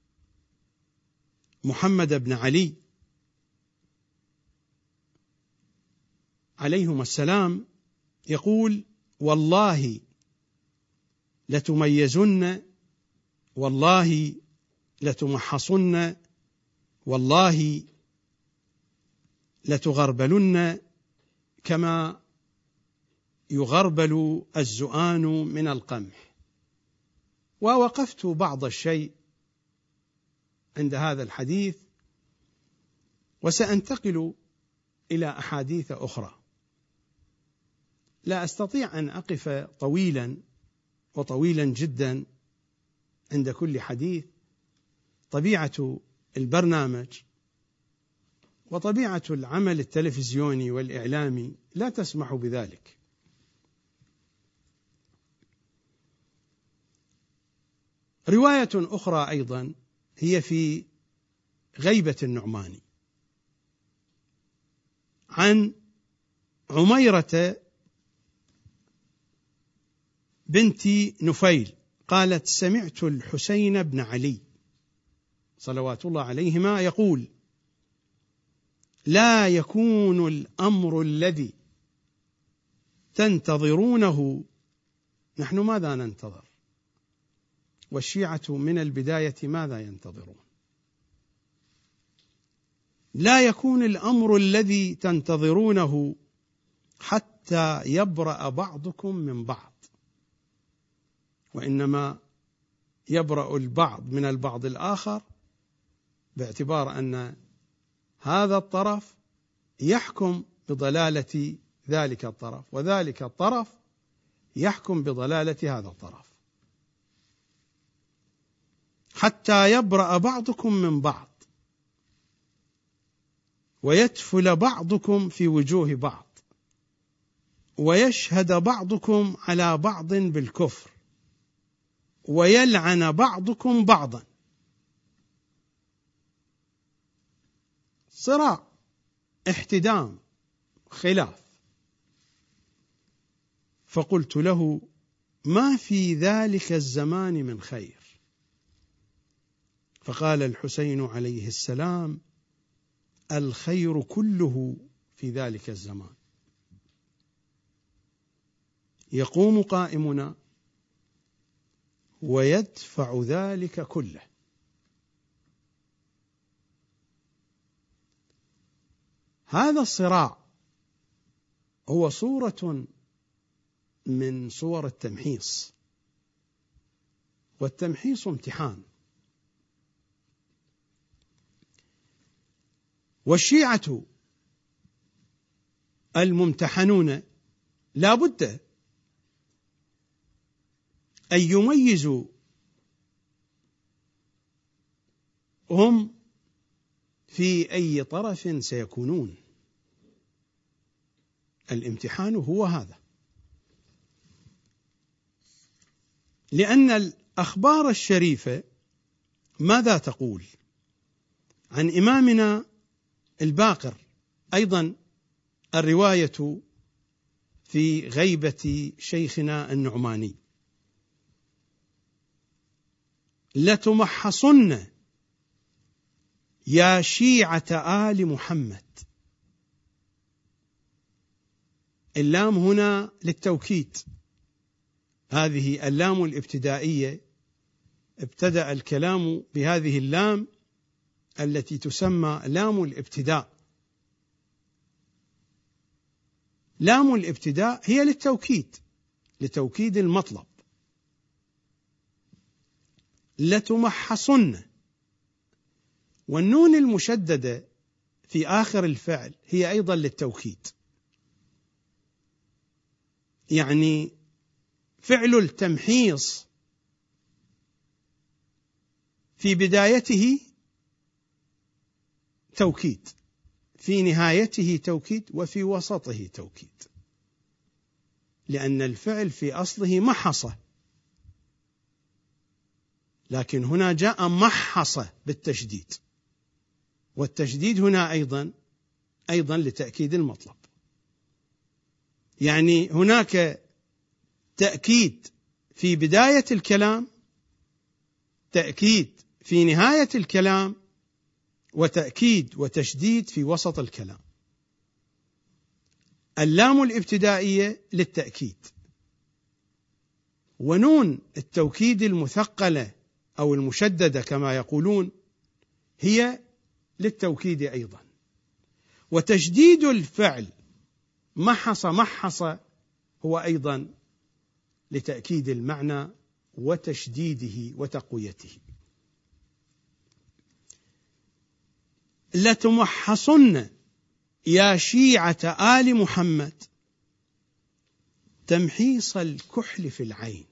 محمد بن علي عليهما السلام يقول: والله لتميزن، والله لتمحصن، والله لتغربلن كما يغربل الزؤان من القمح. ووقفت بعض الشيء عند هذا الحديث، وسأنتقل إلى أحاديث أخرى. لا أستطيع أن أقف طويلا جدا عند كل حديث، طبيعة البرنامج وطبيعة العمل التلفزيوني والإعلامي لا تسمح بذلك. رواية أخرى أيضا هي في غيبة النعماني عن عميرة بنت نفيل قالت: سمعت الحسين بن علي صلوات الله عليهما يقول: لا يكون الأمر الذي تنتظرونه. نحن ماذا ننتظر؟ والشيعة من البداية ماذا ينتظرون؟ لا يكون الأمر الذي تنتظرونه حتى يبرأ بعضكم من بعض، وإنما يبرأ البعض من البعض الآخر باعتبار أن هذا الطرف يحكم بضلالة ذلك الطرف، وذلك الطرف يحكم بضلالة هذا الطرف، حتى يبرأ بعضكم من بعض ويتفل بعضكم في وجوه بعض ويشهد بعضكم على بعض بالكفر ويلعن بعضكم بعضا. صراع، احتدام، خلاف. فقلت له: ما في ذلك الزمان من خير. فقال الحسين عليه السلام: الخير كله في ذلك الزمان. يقوم قائمنا ويدفع ذلك كله. هذا الصراع هو صورة من صور التمحيص، والتمحيص امتحان. والشيعة الممتحنون لا بد أن يميزوا هم في أي طرف سيكونون. الامتحان هو هذا، لأن الأخبار الشريفة ماذا تقول عن إمامنا الباقر؟ أيضا الرواية في غيبة شيخنا النعماني: لتمحصن يا شيعة آل محمد. اللام هنا للتوكيد، هذه اللام الابتدائية، ابتدأ الكلام بهذه اللام التي تسمى لام الابتداء. لام الابتداء هي للتوكيد، لتوكيد المطلب. لتمحصن، والنون المشددة في آخر الفعل هي أيضا للتوكيد، يعني فعل التمحيص في بدايته توكيد، في نهايته توكيد، وفي وسطه توكيد، لأن الفعل في أصله محصة، لكن هنا جاء محصة بالتشديد، والتشديد هنا أيضا لتأكيد المطلب. يعني هناك تأكيد في بداية الكلام، تأكيد في نهاية الكلام، وتأكيد وتشديد في وسط الكلام. اللام الابتدائية للتأكيد، ونون التوكيد المثقلة أو المشددة كما يقولون هي للتوكيد أيضا. وتشديد الفعل محص هو أيضا لتأكيد المعنى وتشديده وتقويته. لتمحصن يا شيعة آل محمد تمحيص الكحل في العين.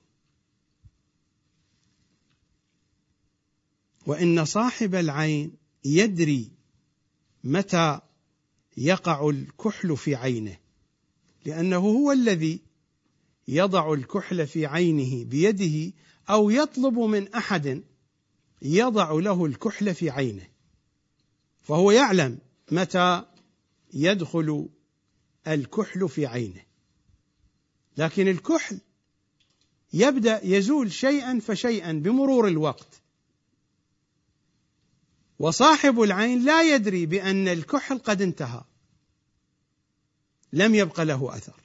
وإن صاحب العين يدري متى يقع الكحل في عينه، لأنه هو الذي يضع الكحل في عينه بيده، أو يطلب من أحد يضع له الكحل في عينه، فهو يعلم متى يدخل الكحل في عينه. لكن الكحل يبدأ يزول شيئا فشيئا بمرور الوقت، وصاحب العين لا يدري بأن الكحل قد انتهى، لم يبق له أثر.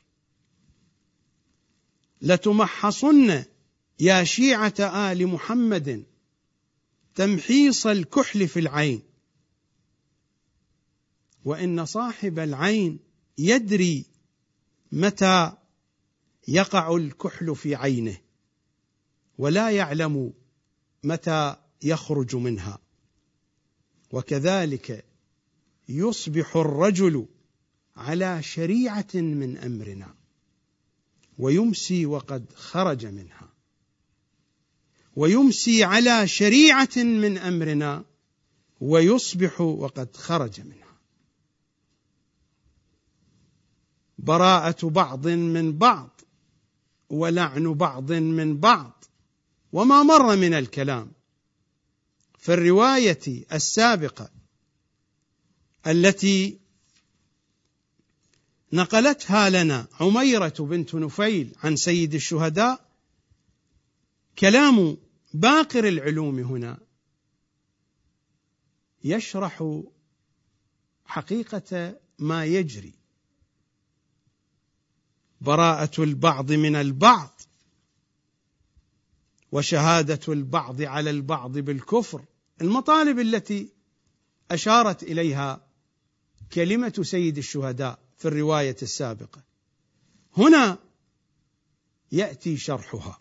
لتمحصن يا شيعة آل محمد تمحيص الكحل في العين. وإن صاحب العين يدري متى يقع الكحل في عينه ولا يعلم متى يخرج منها. وكذلك يصبح الرجل على شريعة من أمرنا ويمسي وقد خرج منها، ويمسي على شريعة من أمرنا ويصبح وقد خرج منها. براءة بعض من بعض ولعن بعض من بعض. وما مر من الكلام في الرواية السابقة التي نقلتها لنا عميرة بنت نفيل عن سيد الشهداء كلام باقر العلوم هنا يشرح حقيقة ما يجري. براءة البعض من البعض وشهادة البعض على البعض بالكفر، المطالب التي أشارت إليها كلمة سيد الشهداء في الرواية السابقة، هنا يأتي شرحها.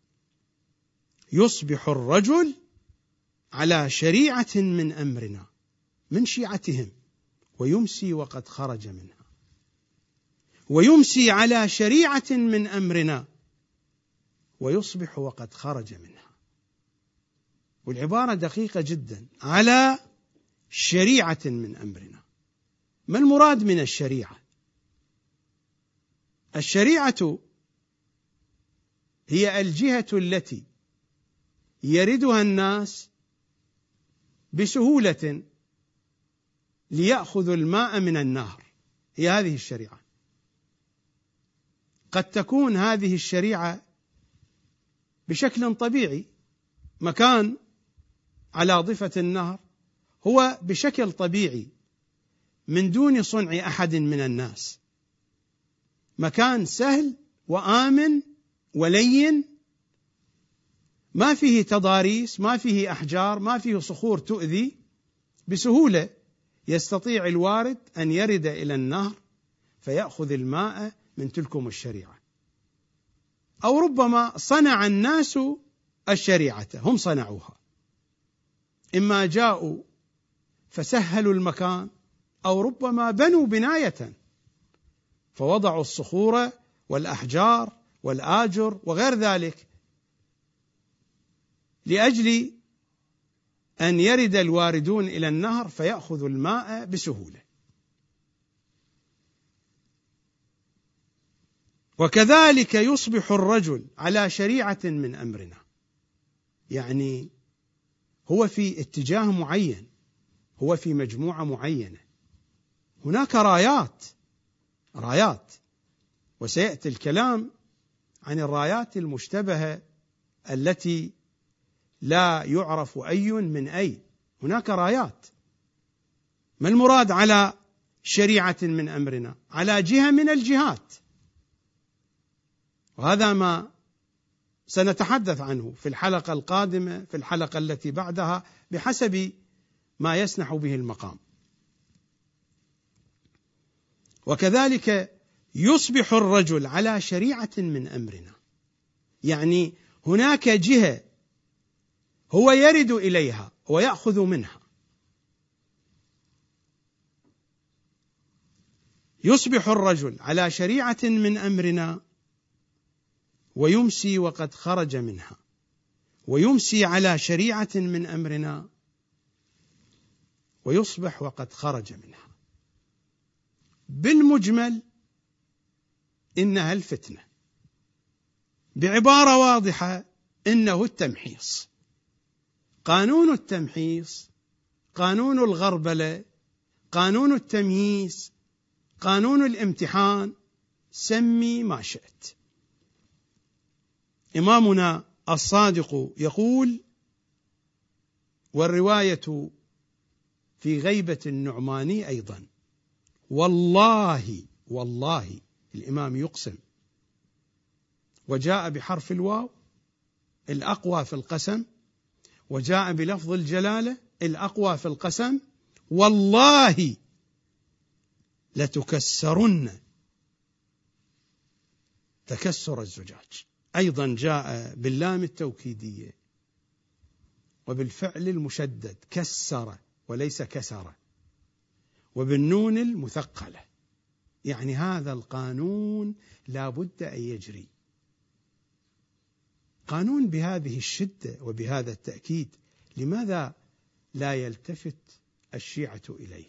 يصبح الرجل على شريعة من أمرنا، من شيعتهم، ويمسي وقد خرج منها، ويمسي على شريعة من أمرنا ويصبح وقد خرج منها. والعبارة دقيقة جدا، على شريعة من أمرنا. ما المراد من الشريعة؟ الشريعة هي الجهة التي يردها الناس بسهولة ليأخذوا الماء من النهر، هي هذه الشريعة. قد تكون هذه الشريعة بشكل طبيعي، مكان على ضفة النهر هو بشكل طبيعي من دون صنع أحد من الناس، مكان سهل وآمن ولين، ما فيه تضاريس، ما فيه أحجار، ما فيه صخور تؤذي، بسهولة يستطيع الوارد أن يرد إلى النهر فيأخذ الماء من تلكم الشريعة. أو ربما صنع الناس الشريعة، هم صنعوها، إما جاءوا فسهلوا المكان، أو ربما بنوا بناية فوضعوا الصخور والأحجار والآجر وغير ذلك لأجل أن يرد الواردون إلى النهر فيأخذوا الماء بسهولة. وكذلك يصبح الرجل على شريعة من أمرنا، يعني هو في اتجاه معين، هو في مجموعة معينة، هناك رايات، وسيأتي الكلام عن الرايات المشتبهة التي لا يعرف أي من أي. هناك رايات. ما المراد على شريعة من أمرنا؟ على جهة من الجهات، وهذا ما سنتحدث عنه في الحلقة القادمة، في الحلقة التي بعدها، بحسب ما يسنح به المقام. وكذلك يصبح الرجل على شريعة من أمرنا، يعني هناك جهة هو يرد إليها ويأخذ منها. يصبح الرجل على شريعة من أمرنا ويمسي وقد خرج منها، ويمسي على شريعة من أمرنا ويصبح وقد خرج منها. بالمجمل إنها الفتنة، بعبارة واضحة إنه التمحيص. قانون التمحيص، قانون الغربلة، قانون التمييز، قانون الامتحان، سمي ما شئت. إمامنا الصادق يقول، والرواية في غيبة النعماني أيضا، والله الإمام يقسم، وجاء بحرف الواو الأقوى في القسم، وجاء بلفظ الجلالة الأقوى في القسم، والله لتكسرن، تكسر الزجاج أيضا جاء باللام التوكيدية وبالفعل المشدد كسر وليس كسر، وبالنون المثقلة، يعني هذا القانون لا بد أن يجري. قانون بهذه الشدة وبهذا التأكيد، لماذا لا يلتفت الشيعة إليه؟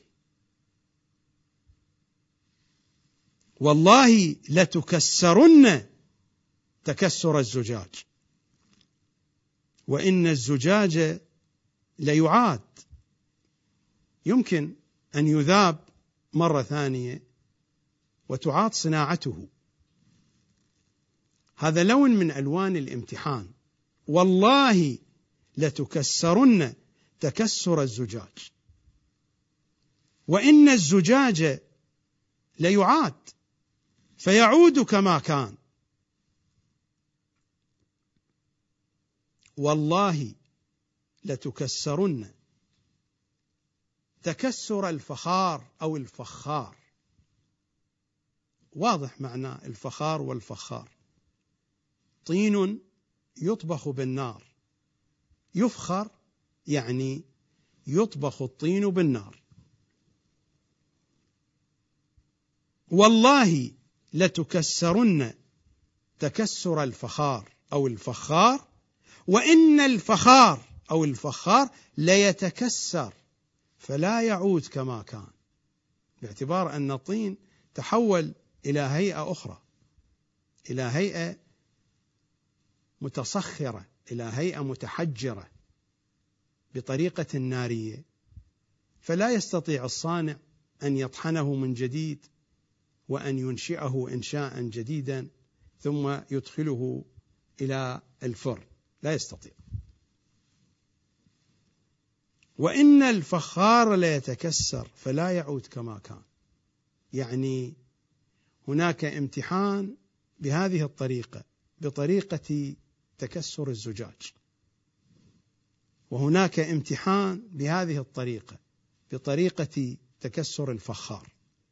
والله لتكسرن تكسر الزجاج، وإن الزجاج ليعاد، يمكن أن يذاب مرة ثانية وتعاد صناعته. هذا لون من ألوان الامتحان. والله لتكسرن تكسر الزجاج، وإن الزجاج ليعاد فيعود كما كان. والله لتكسرن تكسر الفخار أو الفخار، واضح معنى الفخار والفخار، طين يطبخ بالنار، يفخر يعني يطبخ الطين بالنار. والله لتكسرن تكسر الفخار أو الفخار، وإن الفخار أو الفخار ليتكسر فلا يعود كما كان، باعتبار أن الطين تحول إلى هيئة أخرى، إلى هيئة متصخرة، إلى هيئة متحجرة بطريقة نارية، فلا يستطيع الصانع أن يطحنه من جديد وأن ينشئه إنشاء جديدا ثم يدخله إلى الفرن، لا يستطيع. وإن الفخار ليتكسر فلا يعود كما كان، يعني هناك امتحان بهذه الطريقة، بطريقة تكسر الزجاج، وهناك امتحان بهذه الطريقة بطريقة تكسر الفخار.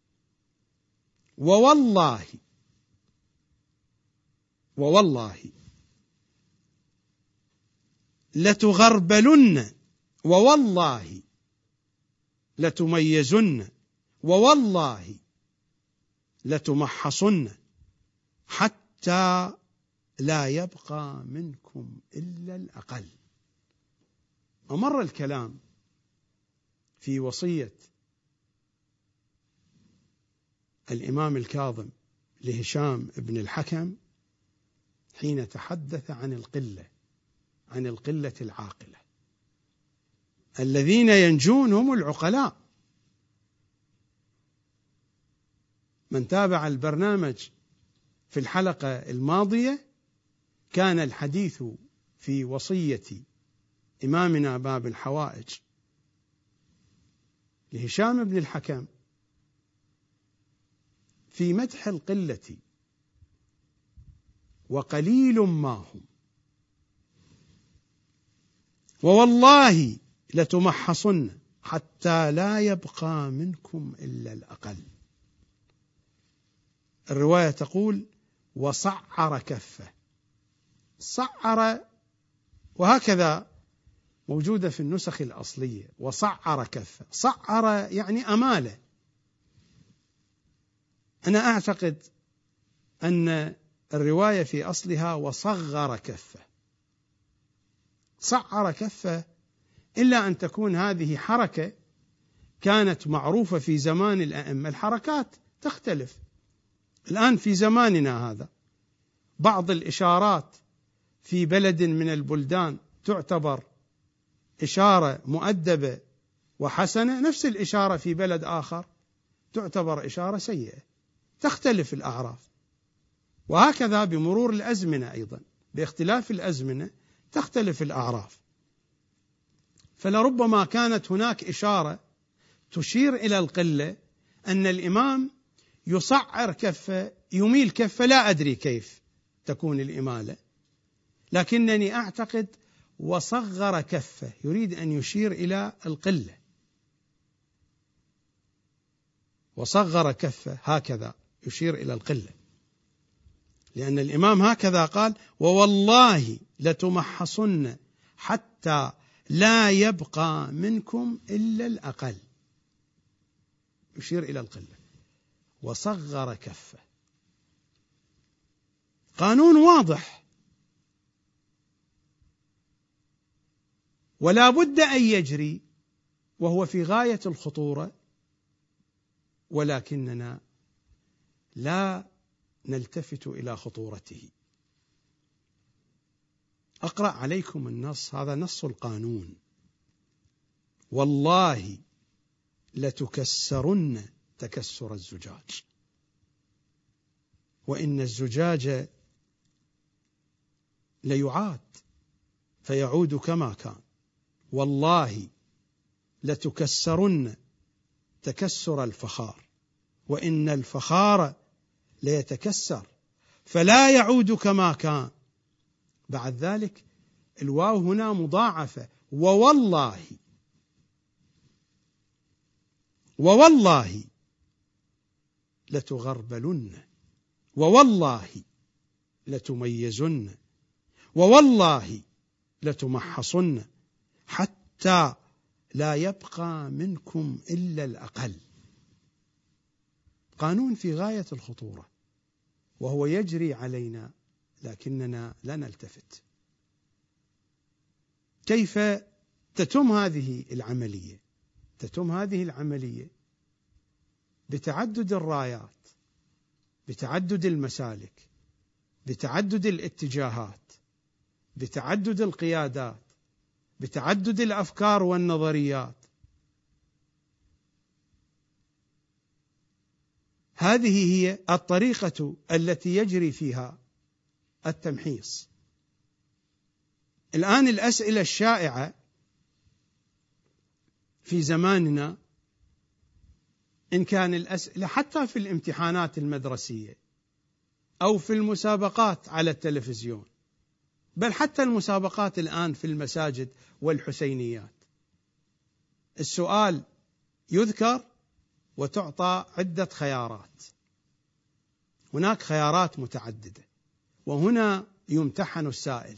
ووالله لتغربلن، ووالله لتميزن، ووالله لتمحصن، حتى لا يبقى منكم إلا الأقل. أمر الكلام في وصية الإمام الكاظم لهشام بن الحكم حين تحدث عن القلة العاقلة. الذين ينجون هم العقلاء. من تابع البرنامج في الحلقة الماضية كان الحديث في وصية إمامنا باب الحوائج لهشام بن الحكم في مدح القلة، وقليل ما هم، ووالله لتمحصن حتى لا يبقى منكم إلا الأقل. الرواية تقول وصعر كفه، صعر، وهكذا موجودة في النسخ الأصلية، وصعر كفه، صعر يعني أماله. أنا أعتقد أن الرواية في أصلها وصغر كفه، صعر كفه، إلا أن تكون هذه حركة كانت معروفة في زمان الأئمة. الحركات تختلف الآن في زماننا هذا، بعض الإشارات في بلد من البلدان تعتبر إشارة مؤدبة وحسنة، نفس الإشارة في بلد آخر تعتبر إشارة سيئة، تختلف الأعراف. وهكذا بمرور الأزمنة أيضا، باختلاف الأزمنة تختلف الأعراف. فلربما كانت هناك إشارة تشير إلى القلة، أن الإمام يصعر كفه، يميل كفه، لا أدري كيف تكون الإمالة، لكنني أعتقد وصغر كفه يريد أن يشير إلى القلة. وصغر كفه هكذا يشير إلى القلة، لأن الإمام هكذا قال: ووالله لتمحصن حتى لا يبقى منكم إلا الأقل، يشير إلى القلة، وصغر كفه. قانون واضح، ولا بد أن يجري، وهو في غاية الخطورة، ولكننا لا نلتفت إلى خطورته. أقرأ عليكم النص، هذا نص القانون: والله لتكسرن تكسر الزجاج، وإن الزجاج ليعاد فيعود كما كان. والله لتكسرن تكسر الفخار، وإن الفخار ليتكسر فلا يعود كما كان. بعد ذلك الواو هنا مضاعفة: ووالله، ووالله لتغربلن، ووالله لتميزن، ووالله لتمحصن حتى لا يبقى منكم إلا الأقل. قانون في غاية الخطورة، وهو يجري علينا لكننا لا نلتفت. كيف تتم هذه العملية؟ تتم هذه العملية بتعدد الرايات، بتعدد المسالك، بتعدد الاتجاهات، بتعدد القيادات، بتعدد الأفكار والنظريات. هذه هي الطريقة التي يجري فيها التمحيص. الآن الأسئلة الشائعة في زماننا، إن كان الأسئلة حتى في الامتحانات المدرسية أو في المسابقات على التلفزيون، بل حتى المسابقات الآن في المساجد والحسينيات، السؤال يذكر وتعطى عدة خيارات، هناك خيارات متعددة، وهنا يمتحن السائل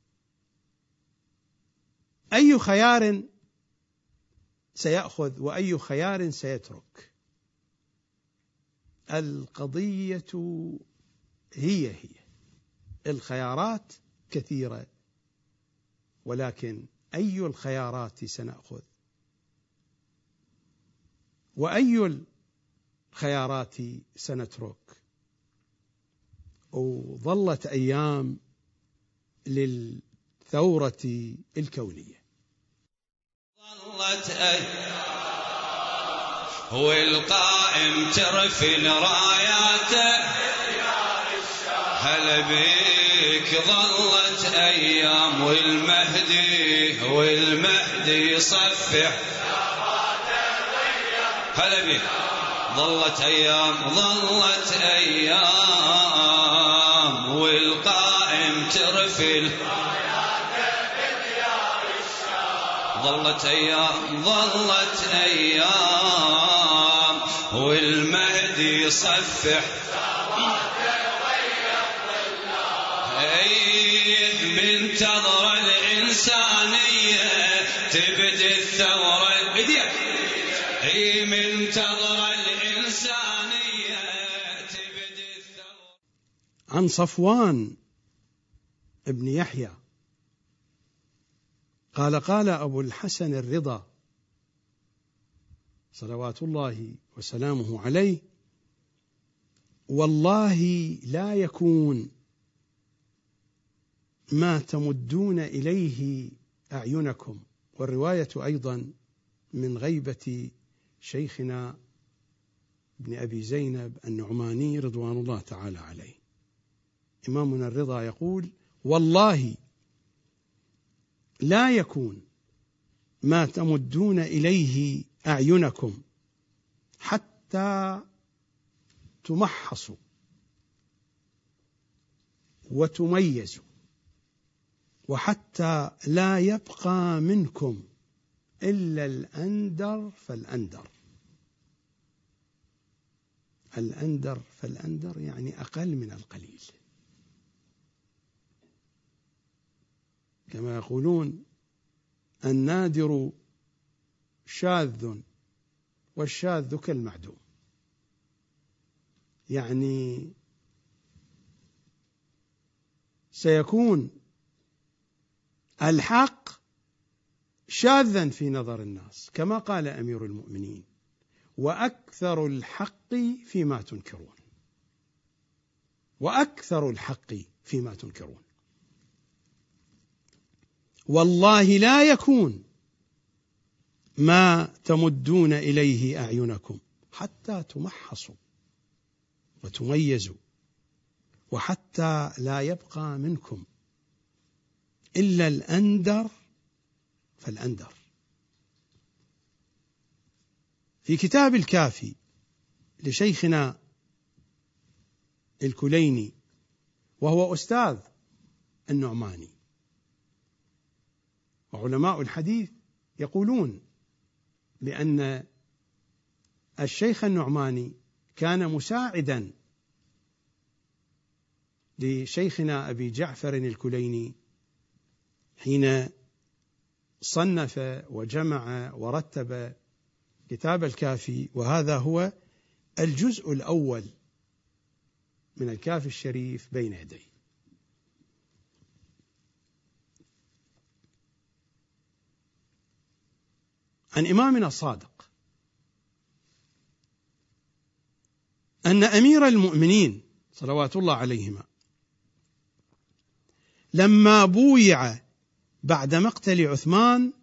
أي خيار سيأخذ وأي خيار سيترك. القضية هي الخيارات كثيرة، ولكن أي الخيارات سنأخذ وأي الخيارات سنترك. وظلت أيام للثورة الكونية، ظلت والقائم ترفل راياته، هلا بيك. ظلت أيام والمهدي يصفح، هلا بيك. ظلت أيام والقائم ترفل، ظلت أيام والمهدي يصفح، منتظر الإنسانية تبدي الثورة، منتظر الإنسانية تبدي الثورة. عن صفوان ابن يحيى قال أبو الحسن الرضا صلوات الله وسلامه عليه: والله لا يكون ما تمدون إليه أعينكم. والرواية أيضا من غيبة شيخنا ابن أبي زينب النعماني رضوان الله تعالى عليه. إمامنا الرضا يقول: والله لا يكون ما تمدون إليه أعينكم حتى تمحصوا وتميزوا، وحتى لا يبقى منكم إلا الأندر فالأندر. الأندر فالأندر يعني أقل من القليل، كما يقولون النادر شاذ والشاذ كالمعدوم، يعني سيكون الحق شاذا في نظر الناس، كما قال أمير المؤمنين: وأكثر الحق فيما تنكرون، وأكثر الحق فيما تنكرون. والله لا يكون ما تمدون إليه أعينكم حتى تمحصوا وتميزوا، وحتى لا يبقى منكم إلا الأندر فالأندر. في كتاب الكافي لشيخنا الكليني، وهو أستاذ النعماني، وعلماء الحديث يقولون بأن الشيخ النعماني كان مساعدا لشيخنا أبي جعفر الكليني حين صنف وجمع ورتب كتاب الكافي، وهذا هو الجزء الأول من الكافي الشريف بين يديه. عن إمامنا الصادق أن أمير المؤمنين صلوات الله عليهما لما بويع بعد مقتل عثمان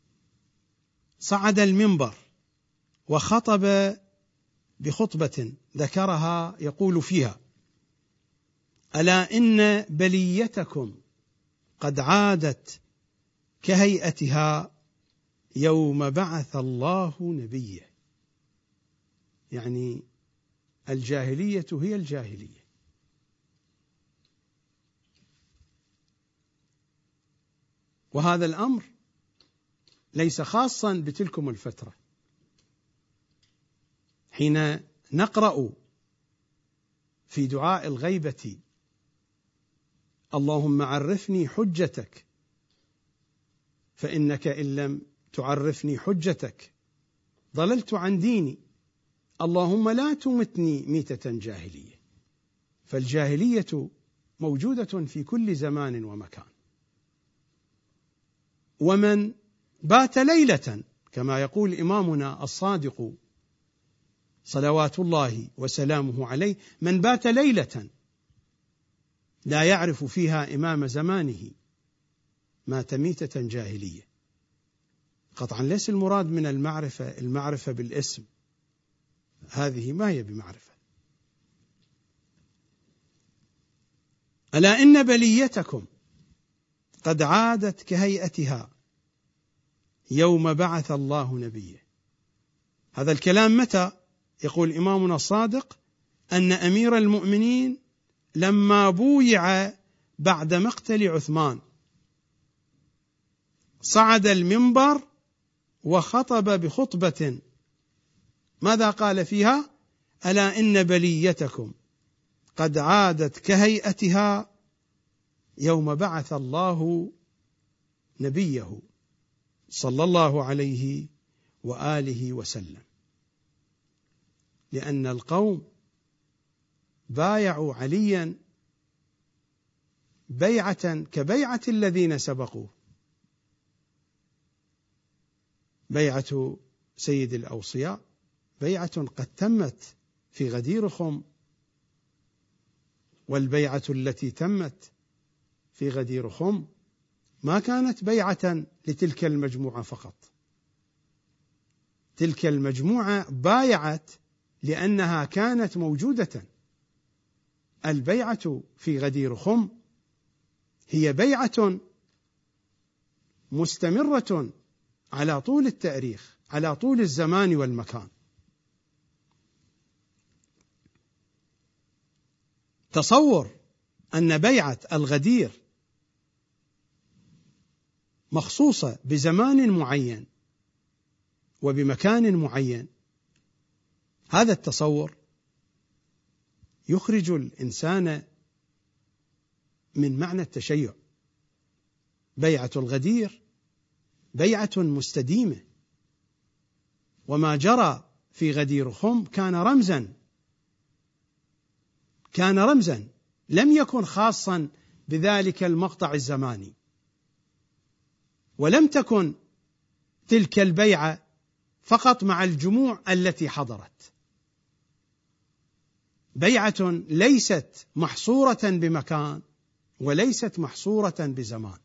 صعد المنبر وخطب بخطبة ذكرها يقول فيها: ألا إن بليتكم قد عادت كهيئتها يوم بعث الله نبيه. يعني الجاهلية هي الجاهلية، وهذا الأمر ليس خاصا بتلكم الفترة. حين نقرأ في دعاء الغيبة: اللهم عرفني حجتك فإنك إن لم تعرفني حجتك ضللت عن ديني، اللهم لا تمتني ميتة جاهلية. فالجاهلية موجودة في كل زمان ومكان، ومن بات ليلة كما يقول إمامنا الصادق صلوات الله وسلامه عليه: من بات ليلة لا يعرف فيها إمام زمانه مات ميتة جاهلية. قطعا ليس المراد من المعرفة بالاسم، هذه ما هي بمعرفة. ألا إن بليتكم قد عادت كهيئتها يوم بعث الله نبيه. هذا الكلام متى؟ يقول إمامنا الصادق أن أمير المؤمنين لما بويع بعد مقتل عثمان صعد المنبر وخطب بخطبة ماذا قال فيها؟ ألا إن بليتكم قد عادت كهيئتها يوم بعث الله نبيه صلى الله عليه وآله وسلم. لأن القوم بايعوا عليا بيعة كبيعة الذين سبقوه، بيعة سيد الأوصياء، بيعة قد تمت في غدير خم، والبيعة التي تمت في غدير خم ما كانت بيعة لتلك المجموعة فقط، تلك المجموعة بايعت لأنها كانت موجودة. البيعة في غدير خم هي بيعة مستمرة على طول التاريخ، على طول الزمان والمكان. تصور أن بيعة الغدير مخصوصة بزمان معين وبمكان معين، هذا التصور يخرج الإنسان من معنى التشيع. بيعة الغدير بيعة مستديمة، وما جرى في غدير خم كان رمزا لم يكن خاصا بذلك المقطع الزماني، ولم تكن تلك البيعة فقط مع الجموع التي حضرت، بيعة ليست محصورة بمكان وليست محصورة بزمان.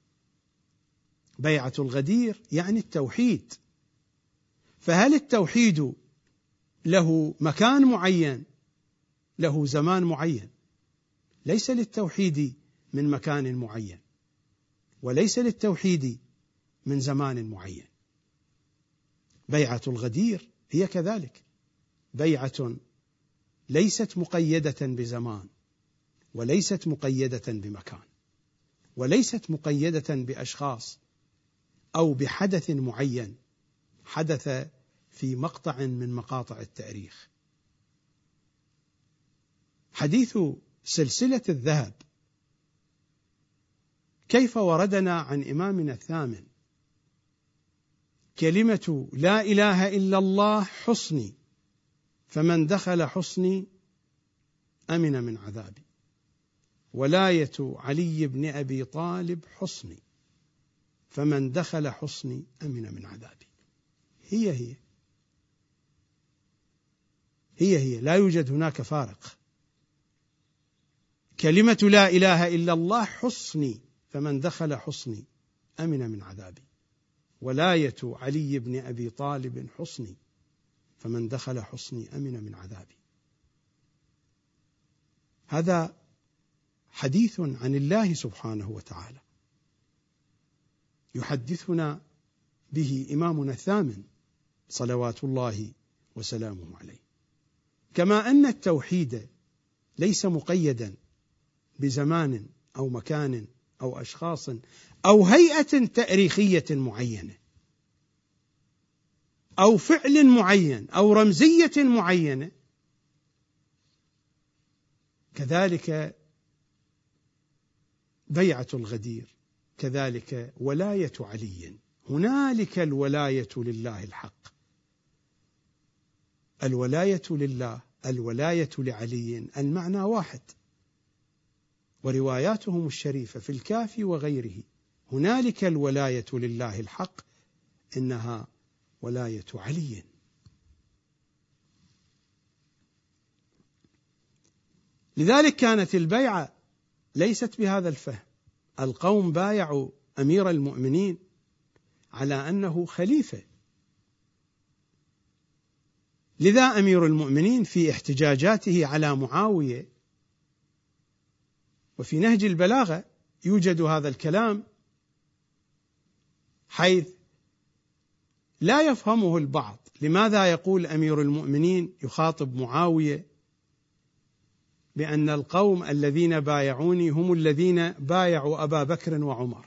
بيعة الغدير يعني التوحيد، فهل التوحيد له مكان معين، له زمان معين؟ ليس للتوحيد من مكان معين، وليس للتوحيد من زمان معين. بيعة الغدير هي كذلك، بيعة ليست مقيدة بزمان، وليست مقيدة بمكان، وليست مقيدة بأشخاص أو بحدث معين حدث في مقطع من مقاطع التاريخ. حديث سلسلة الذهب كيف وردنا عن إمامنا الثامن: كلمة لا إله إلا الله حصني، فمن دخل حصني أمن من عذابي. ولاية علي بن أبي طالب حصني، فمن دخل حصني أمن من عذابي. هي لا يوجد هناك فارق. كلمة لا إله إلا الله حصني، فمن دخل حصني أمن من عذابي. ولاية علي بن أبي طالب حصني، فمن دخل حصني أمن من عذابي. هذا حديث عن الله سبحانه وتعالى يحدثنا به إمامنا الثامن صلوات الله وسلامه عليه. كما أن التوحيد ليس مقيدا بزمان أو مكان أو أشخاص أو هيئة تاريخية معينة أو فعل معين أو رمزية معينة، كذلك بيعة الغدير، كذلك ولاية علي. هنالك الولاية لله الحق، الولاية لله، الولاية لعلي، المعنى واحد. ورواياتهم الشريفة في الكافي وغيره: هنالك الولاية لله الحق، إنها ولاية علي. لذلك كانت البيعة ليست بهذا الفهم. القوم بايعوا أمير المؤمنين على أنه خليفة. لذا أمير المؤمنين في احتجاجاته على معاوية، وفي نهج البلاغة يوجد هذا الكلام، حيث لا يفهمه البعض. لماذا يقول أمير المؤمنين يخاطب معاوية بأن القوم الذين بايعوني هم الذين بايعوا أبا بكر وعمر؟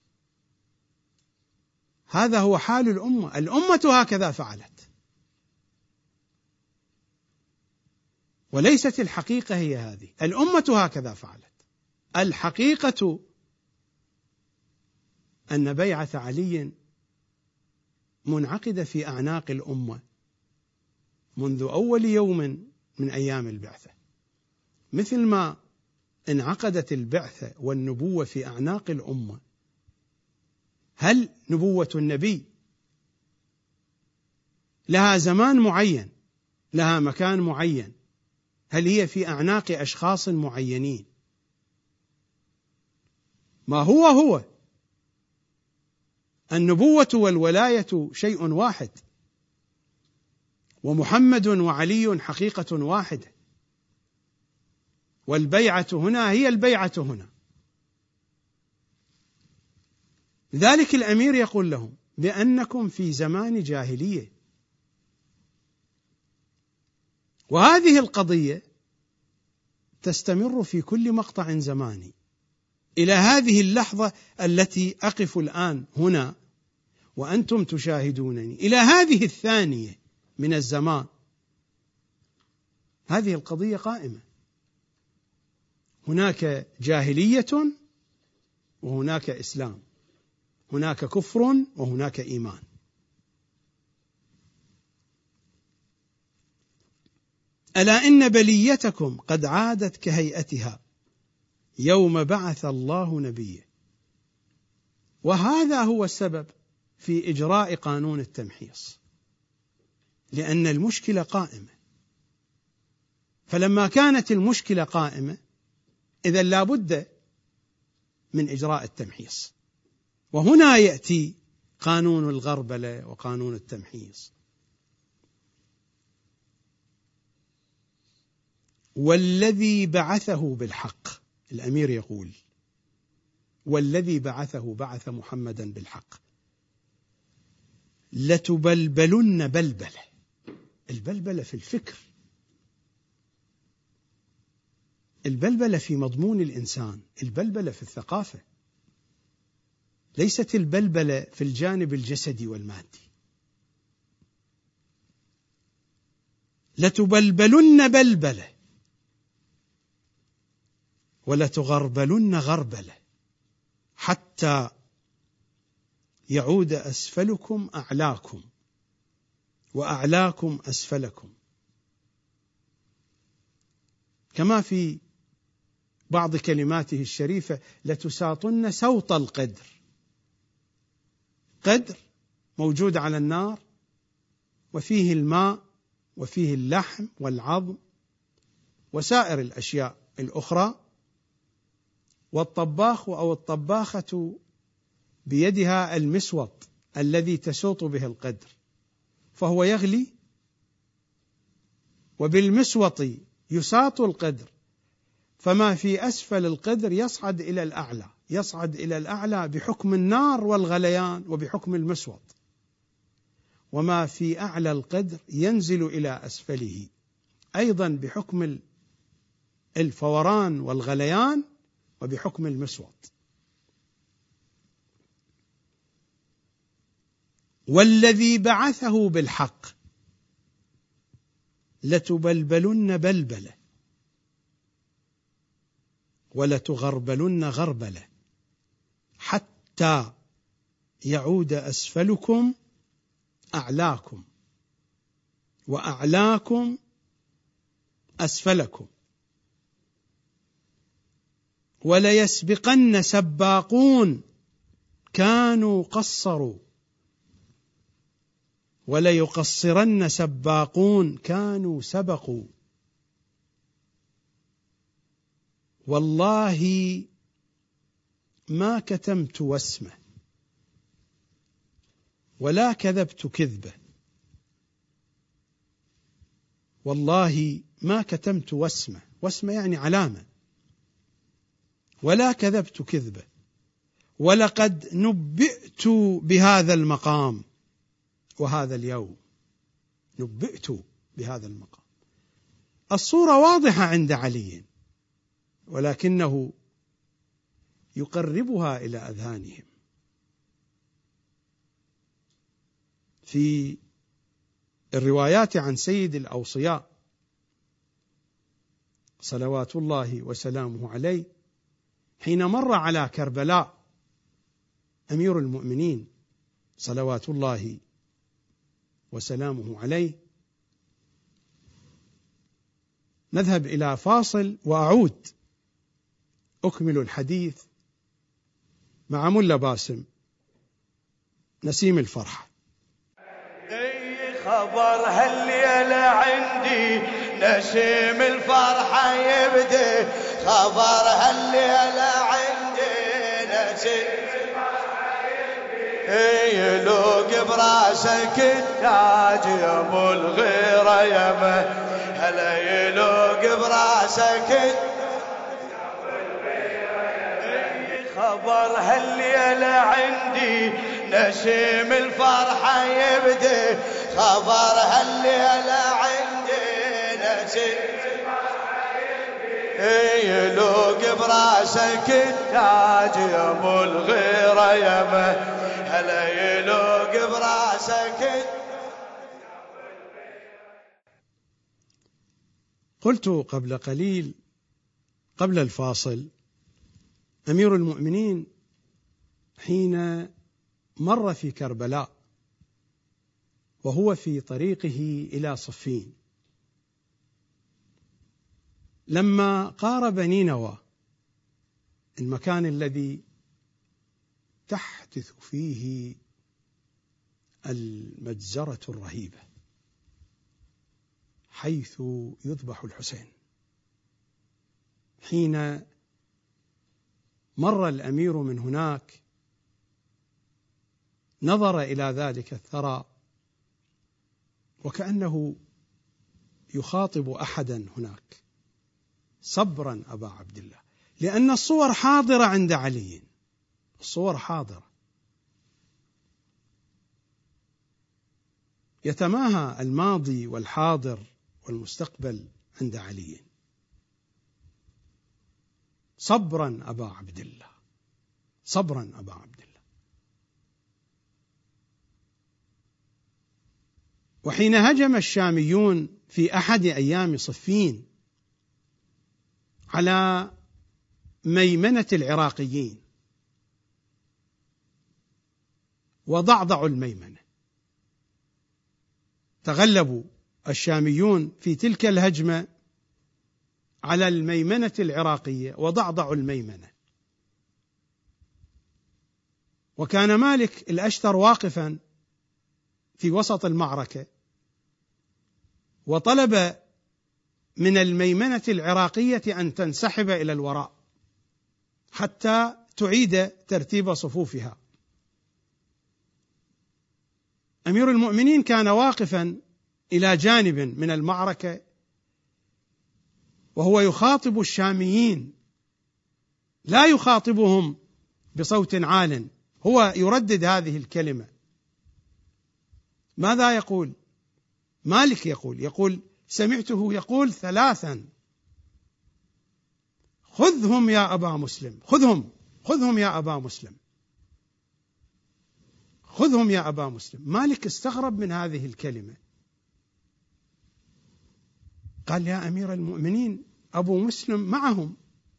هذا هو حال الأمة، الأمة هكذا فعلت، وليست الحقيقة هي هذه. الأمة هكذا فعلت. الحقيقة أن بيعة علي منعقدة في أعناق الأمة منذ أول يوم من أيام البعثة، مثل ما انعقدت البعثة والنبوة في أعناق الأمة. هل نبوة النبي لها زمان معين، لها مكان معين؟ هل هي في أعناق أشخاص معينين؟ ما هو النبوة والولاية شيء واحد، ومحمد وعلي حقيقة واحدة، والبيعة هنا هي البيعة هنا. لذلك الأمير يقول لهم بأنكم في زمان جاهلية، وهذه القضية تستمر في كل مقطع زماني إلى هذه اللحظة التي أقف الآن هنا وأنتم تشاهدونني، إلى هذه الثانية من الزمان، هذه القضية قائمة. هناك جاهلية وهناك إسلام، هناك كفر وهناك إيمان. ألا إن بليتكم قد عادت كهيئتها يوم بعث الله نبيه. وهذا هو السبب في إجراء قانون التمحيص، لأن المشكلة قائمة. فلما كانت المشكلة قائمة إذن لا بد من إجراء التمحيص. وهنا يأتي قانون الغربلة وقانون التمحيص. والذي بعثه بالحق، الأمير يقول والذي بعث محمدا بالحق لتبلبلن بلبلة. البلبلة في الفكر، البلبلة في مضمون الإنسان، البلبلة في الثقافة، ليست البلبلة في الجانب الجسدي والمادي. لتبلبلن بلبلة ولتغربلن غربلة حتى يعود أسفلكم أعلاكم وأعلاكم أسفلكم. كما في بعض كلماته الشريفة لتساطن سوط القدر. قدر موجود على النار وفيه الماء وفيه اللحم والعظم وسائر الأشياء الأخرى، والطباخ أو الطباخة بيدها المسوط الذي تسوط به القدر، فهو يغلي وبالمسوط يساط القدر، فما في أسفل القدر يصعد إلى الأعلى، يصعد إلى الأعلى بحكم النار والغليان وبحكم المسوط، وما في أعلى القدر ينزل إلى أسفله أيضا بحكم الفوران والغليان وبحكم المسوط. والذي بعثه بالحق لتبلبلن بلبلة ولتغربلن غربلة حتى يعود أسفلكم أعلاكم وأعلاكم أسفلكم. وليسبقن سباقون كانوا قصروا وليقصرن سباقون كانوا سبقوا. والله ما كتمت وسمه ولا كذبت كذبه. والله ما كتمت وسمه، وسمه يعني علامة، ولا كذبت كذبه، ولقد نبئت بهذا المقام وهذا اليوم. نبئت بهذا المقام. الصورة واضحة عند علي، ولكنه يقربها إلى أذهانهم. في الروايات عن سيد الأوصياء صلوات الله وسلامه عليه حين مر على كربلاء أمير المؤمنين صلوات الله وسلامه عليه. نذهب إلى فاصل وأعود أكمل الحديث مع ملا باسم نسيم الفرحة. اي خبر هالليلة عندي نسيم الفرحة يبدي. خبر هالليلة عندي نسيم الفرحة يبدي. يلوق براسك التاج يا ابو الغيرة يمه. هلا يلوق براسك خبر هالليلة عندي نسيم الفرحة يبدي. خبر هالليلة عندي نسيم الفرحة يبدي. يلوق براسك التاج يا ابو الغيرة يمه. هلا يلوق براسك. قلت قبل قليل قبل الفاصل أمير المؤمنين حين مر في كربلاء وهو في طريقه إلى صفين، لما قارب نينوى المكان الذي تحدث فيه المجزرة الرهيبة حيث يذبح الحسين، حين مر الأمير من هناك نظر إلى ذلك الثرى وكأنه يخاطب أحدا هناك: صبرا أبا عبد الله، لأن الصور حاضرة عند علي، الصور حاضرة، يتماهى الماضي والحاضر والمستقبل عند علي. صبرا أبا عبد الله، صبرا أبا عبد الله. وحين هجم الشاميون في أحد أيام صفين على ميمنة العراقيين وضعضعوا الميمنة، تغلبوا الشاميون في تلك الهجمة على الميمنة العراقية وضعضعوا الميمنة، وكان مالك الأشتر واقفا في وسط المعركة وطلب من الميمنة العراقية أن تنسحب إلى الوراء حتى تعيد ترتيب صفوفها. أمير المؤمنين كان واقفا إلى جانب من المعركة وهو يخاطب الشاميين، لا يخاطبهم بصوت عال، هو يردد هذه الكلمة. ماذا يقول؟ مالك يقول سمعته يقول ثلاثا: خذهم يا أبا مسلم، خذهم يا أبا مسلم، خذهم يا أبا مسلم. مالك استغرب من هذه الكلمة، قال: يا أمير المؤمنين أبو مسلم معهم،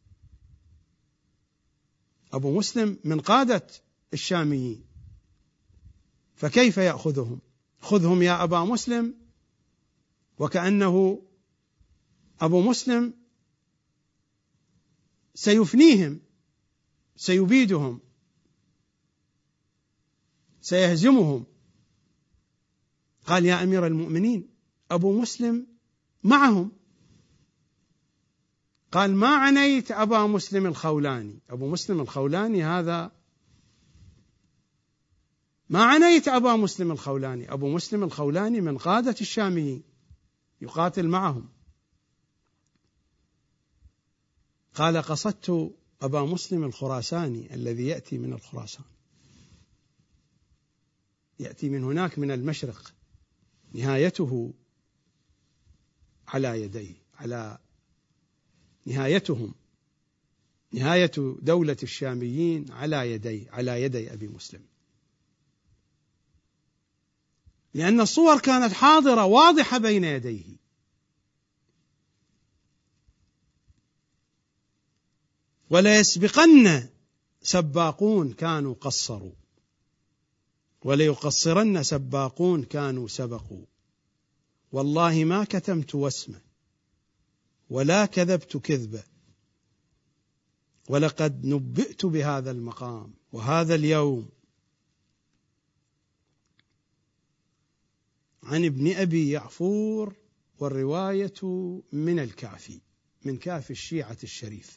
أبو مسلم من قادة الشاميين، فكيف يأخذهم؟ خذهم يا أبا مسلم، وكأنه أبو مسلم سيفنيهم، سيبيدهم، سيهزمهم. قال: يا أمير المؤمنين أبو مسلم معهم. قال: ما عنيت أبا مسلم الخولاني، أبو مسلم الخولاني هذا، ما عنيت أبا مسلم الخولاني، أبو مسلم الخولاني من قادة الشاميين يقاتل معهم. قال: قصدت أبا مسلم الخراساني الذي يأتي من الخراسان، يأتي من هناك من المشرق، نهايته على يديه، على نهايتهم، نهاية دولة الشاميين على يدي أبي مسلم، لأن الصور كانت حاضرة واضحة بين يديه. وليسبقن سباقون كانوا قصروا، وليقصرن سباقون كانوا سبقوا، والله ما كتمت وسمه ولا كذبت كذبه، ولقد نبئت بهذا المقام وهذا اليوم عن ابن أبي يعفور، والرواية من الكافي، من كافي الشيعة الشريف،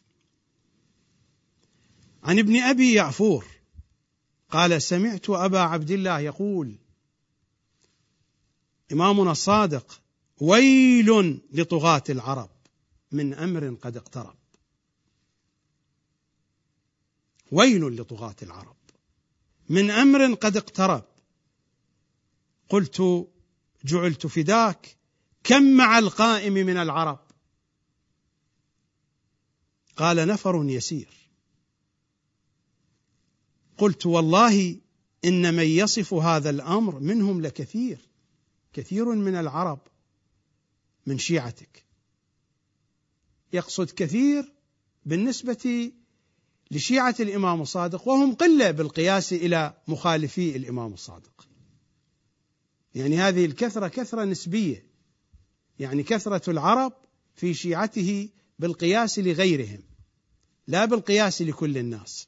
عن ابن أبي يعفور قال: سمعت أبا عبد الله يقول، إمامنا الصادق: ويل لطغاة العرب من أمر قد اقترب. ويل لطغاة العرب من أمر قد اقترب. قلت: جعلت فداك، كم مع القائم من العرب؟ قال: نفر يسير. قلت: والله إن من يصف هذا الأمر منهم لكثير، كثير من العرب من شيعتك. يقصد كثير بالنسبة لشيعة الإمام الصادق، وهم قلة بالقياس إلى مخالفي الإمام الصادق. يعني هذه الكثرة كثرة نسبية، يعني كثرة العرب في شيعته بالقياس لغيرهم لا بالقياس لكل الناس.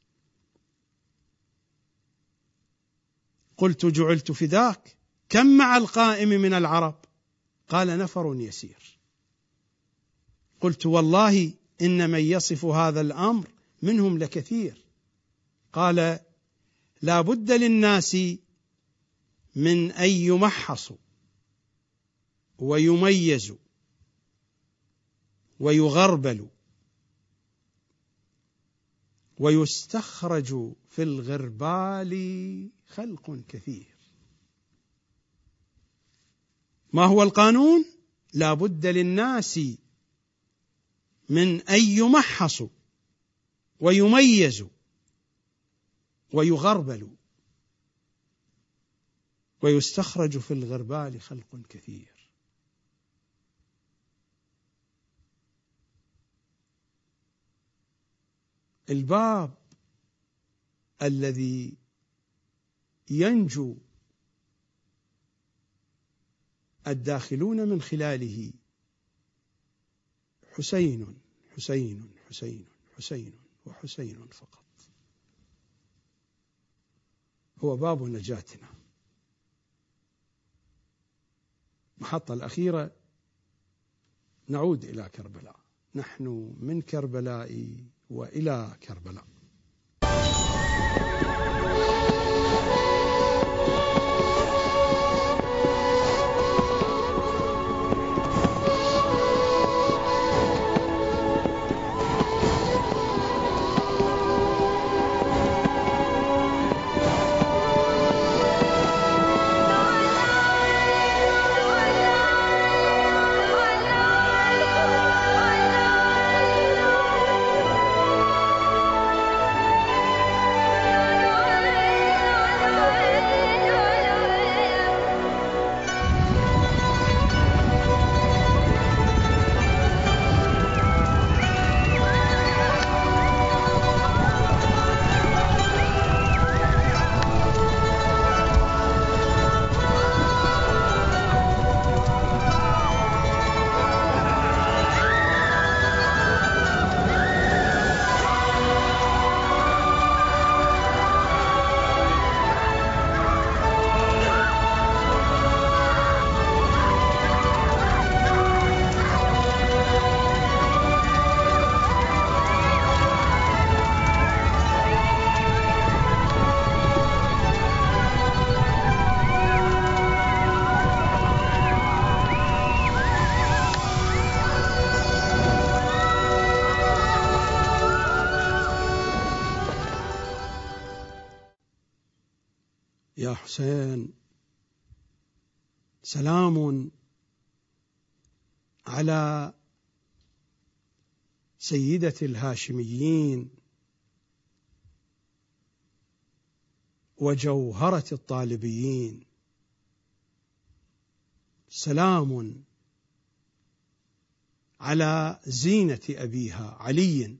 قلت جعلت فداك كم مع القائم من العرب؟ قال نفر يسير. قلت والله إن من يصف هذا الأمر منهم لكثير. قال لا بد للناس من أن يمحصوا ويميزوا ويغربلوا ويستخرج في الغربال خلق كثير. ما هو القانون؟ لا بد للناس من أن يمحصوا ويميزوا ويغربلوا ويستخرج في الغربال خلق كثير. الباب الذي ينجو الداخلون من خلاله حسين حسين حسين حسين وحسين فقط، هو باب نجاتنا. المحطة الأخيرة نعود إلى كربلاء، نحن من كربلاء وإلى كربلاء. يا حسين سلام على سيدة الهاشميين وجوهرة الطالبيين، سلام على زينة أبيها علي،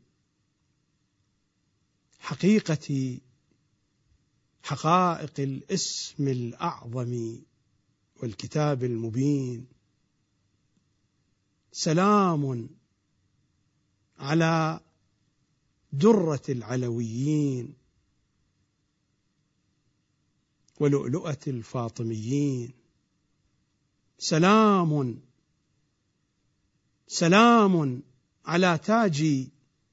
حقائق الاسم الأعظم والكتاب المبين، سلام على درة العلويين ولؤلؤة الفاطميين، سلام على تاج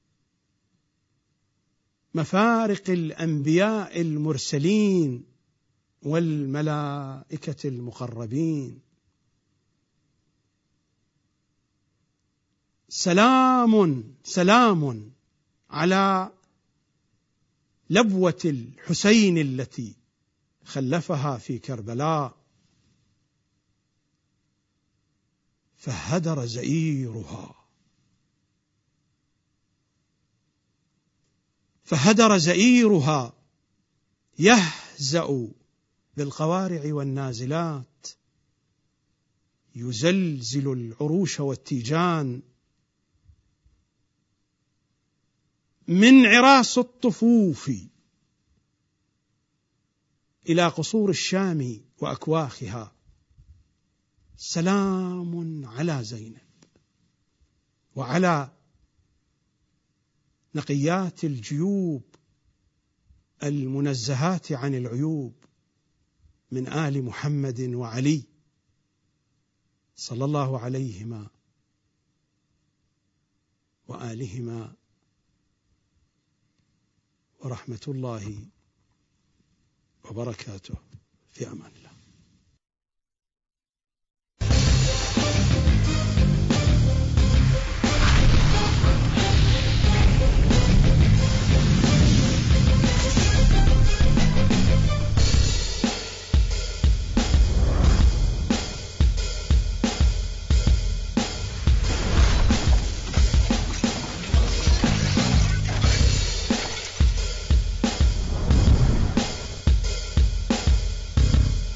مفارق الأنبياء المرسلين والملائكة المقربين، سلام على لبوة الحسين التي خلفها في كربلاء فهدر زئيرها يهزأ بالقوارع والنازلات، يزلزل العروش والتيجان، من عراس الطفوف إلى قصور الشام وأكواخها، سلام على زينب وعلى نقيات الجيوب المنزهات عن العيوب من آل محمد وعلي صلى الله عليهما وآلهما، ورحمة الله وبركاته. في أمان الله.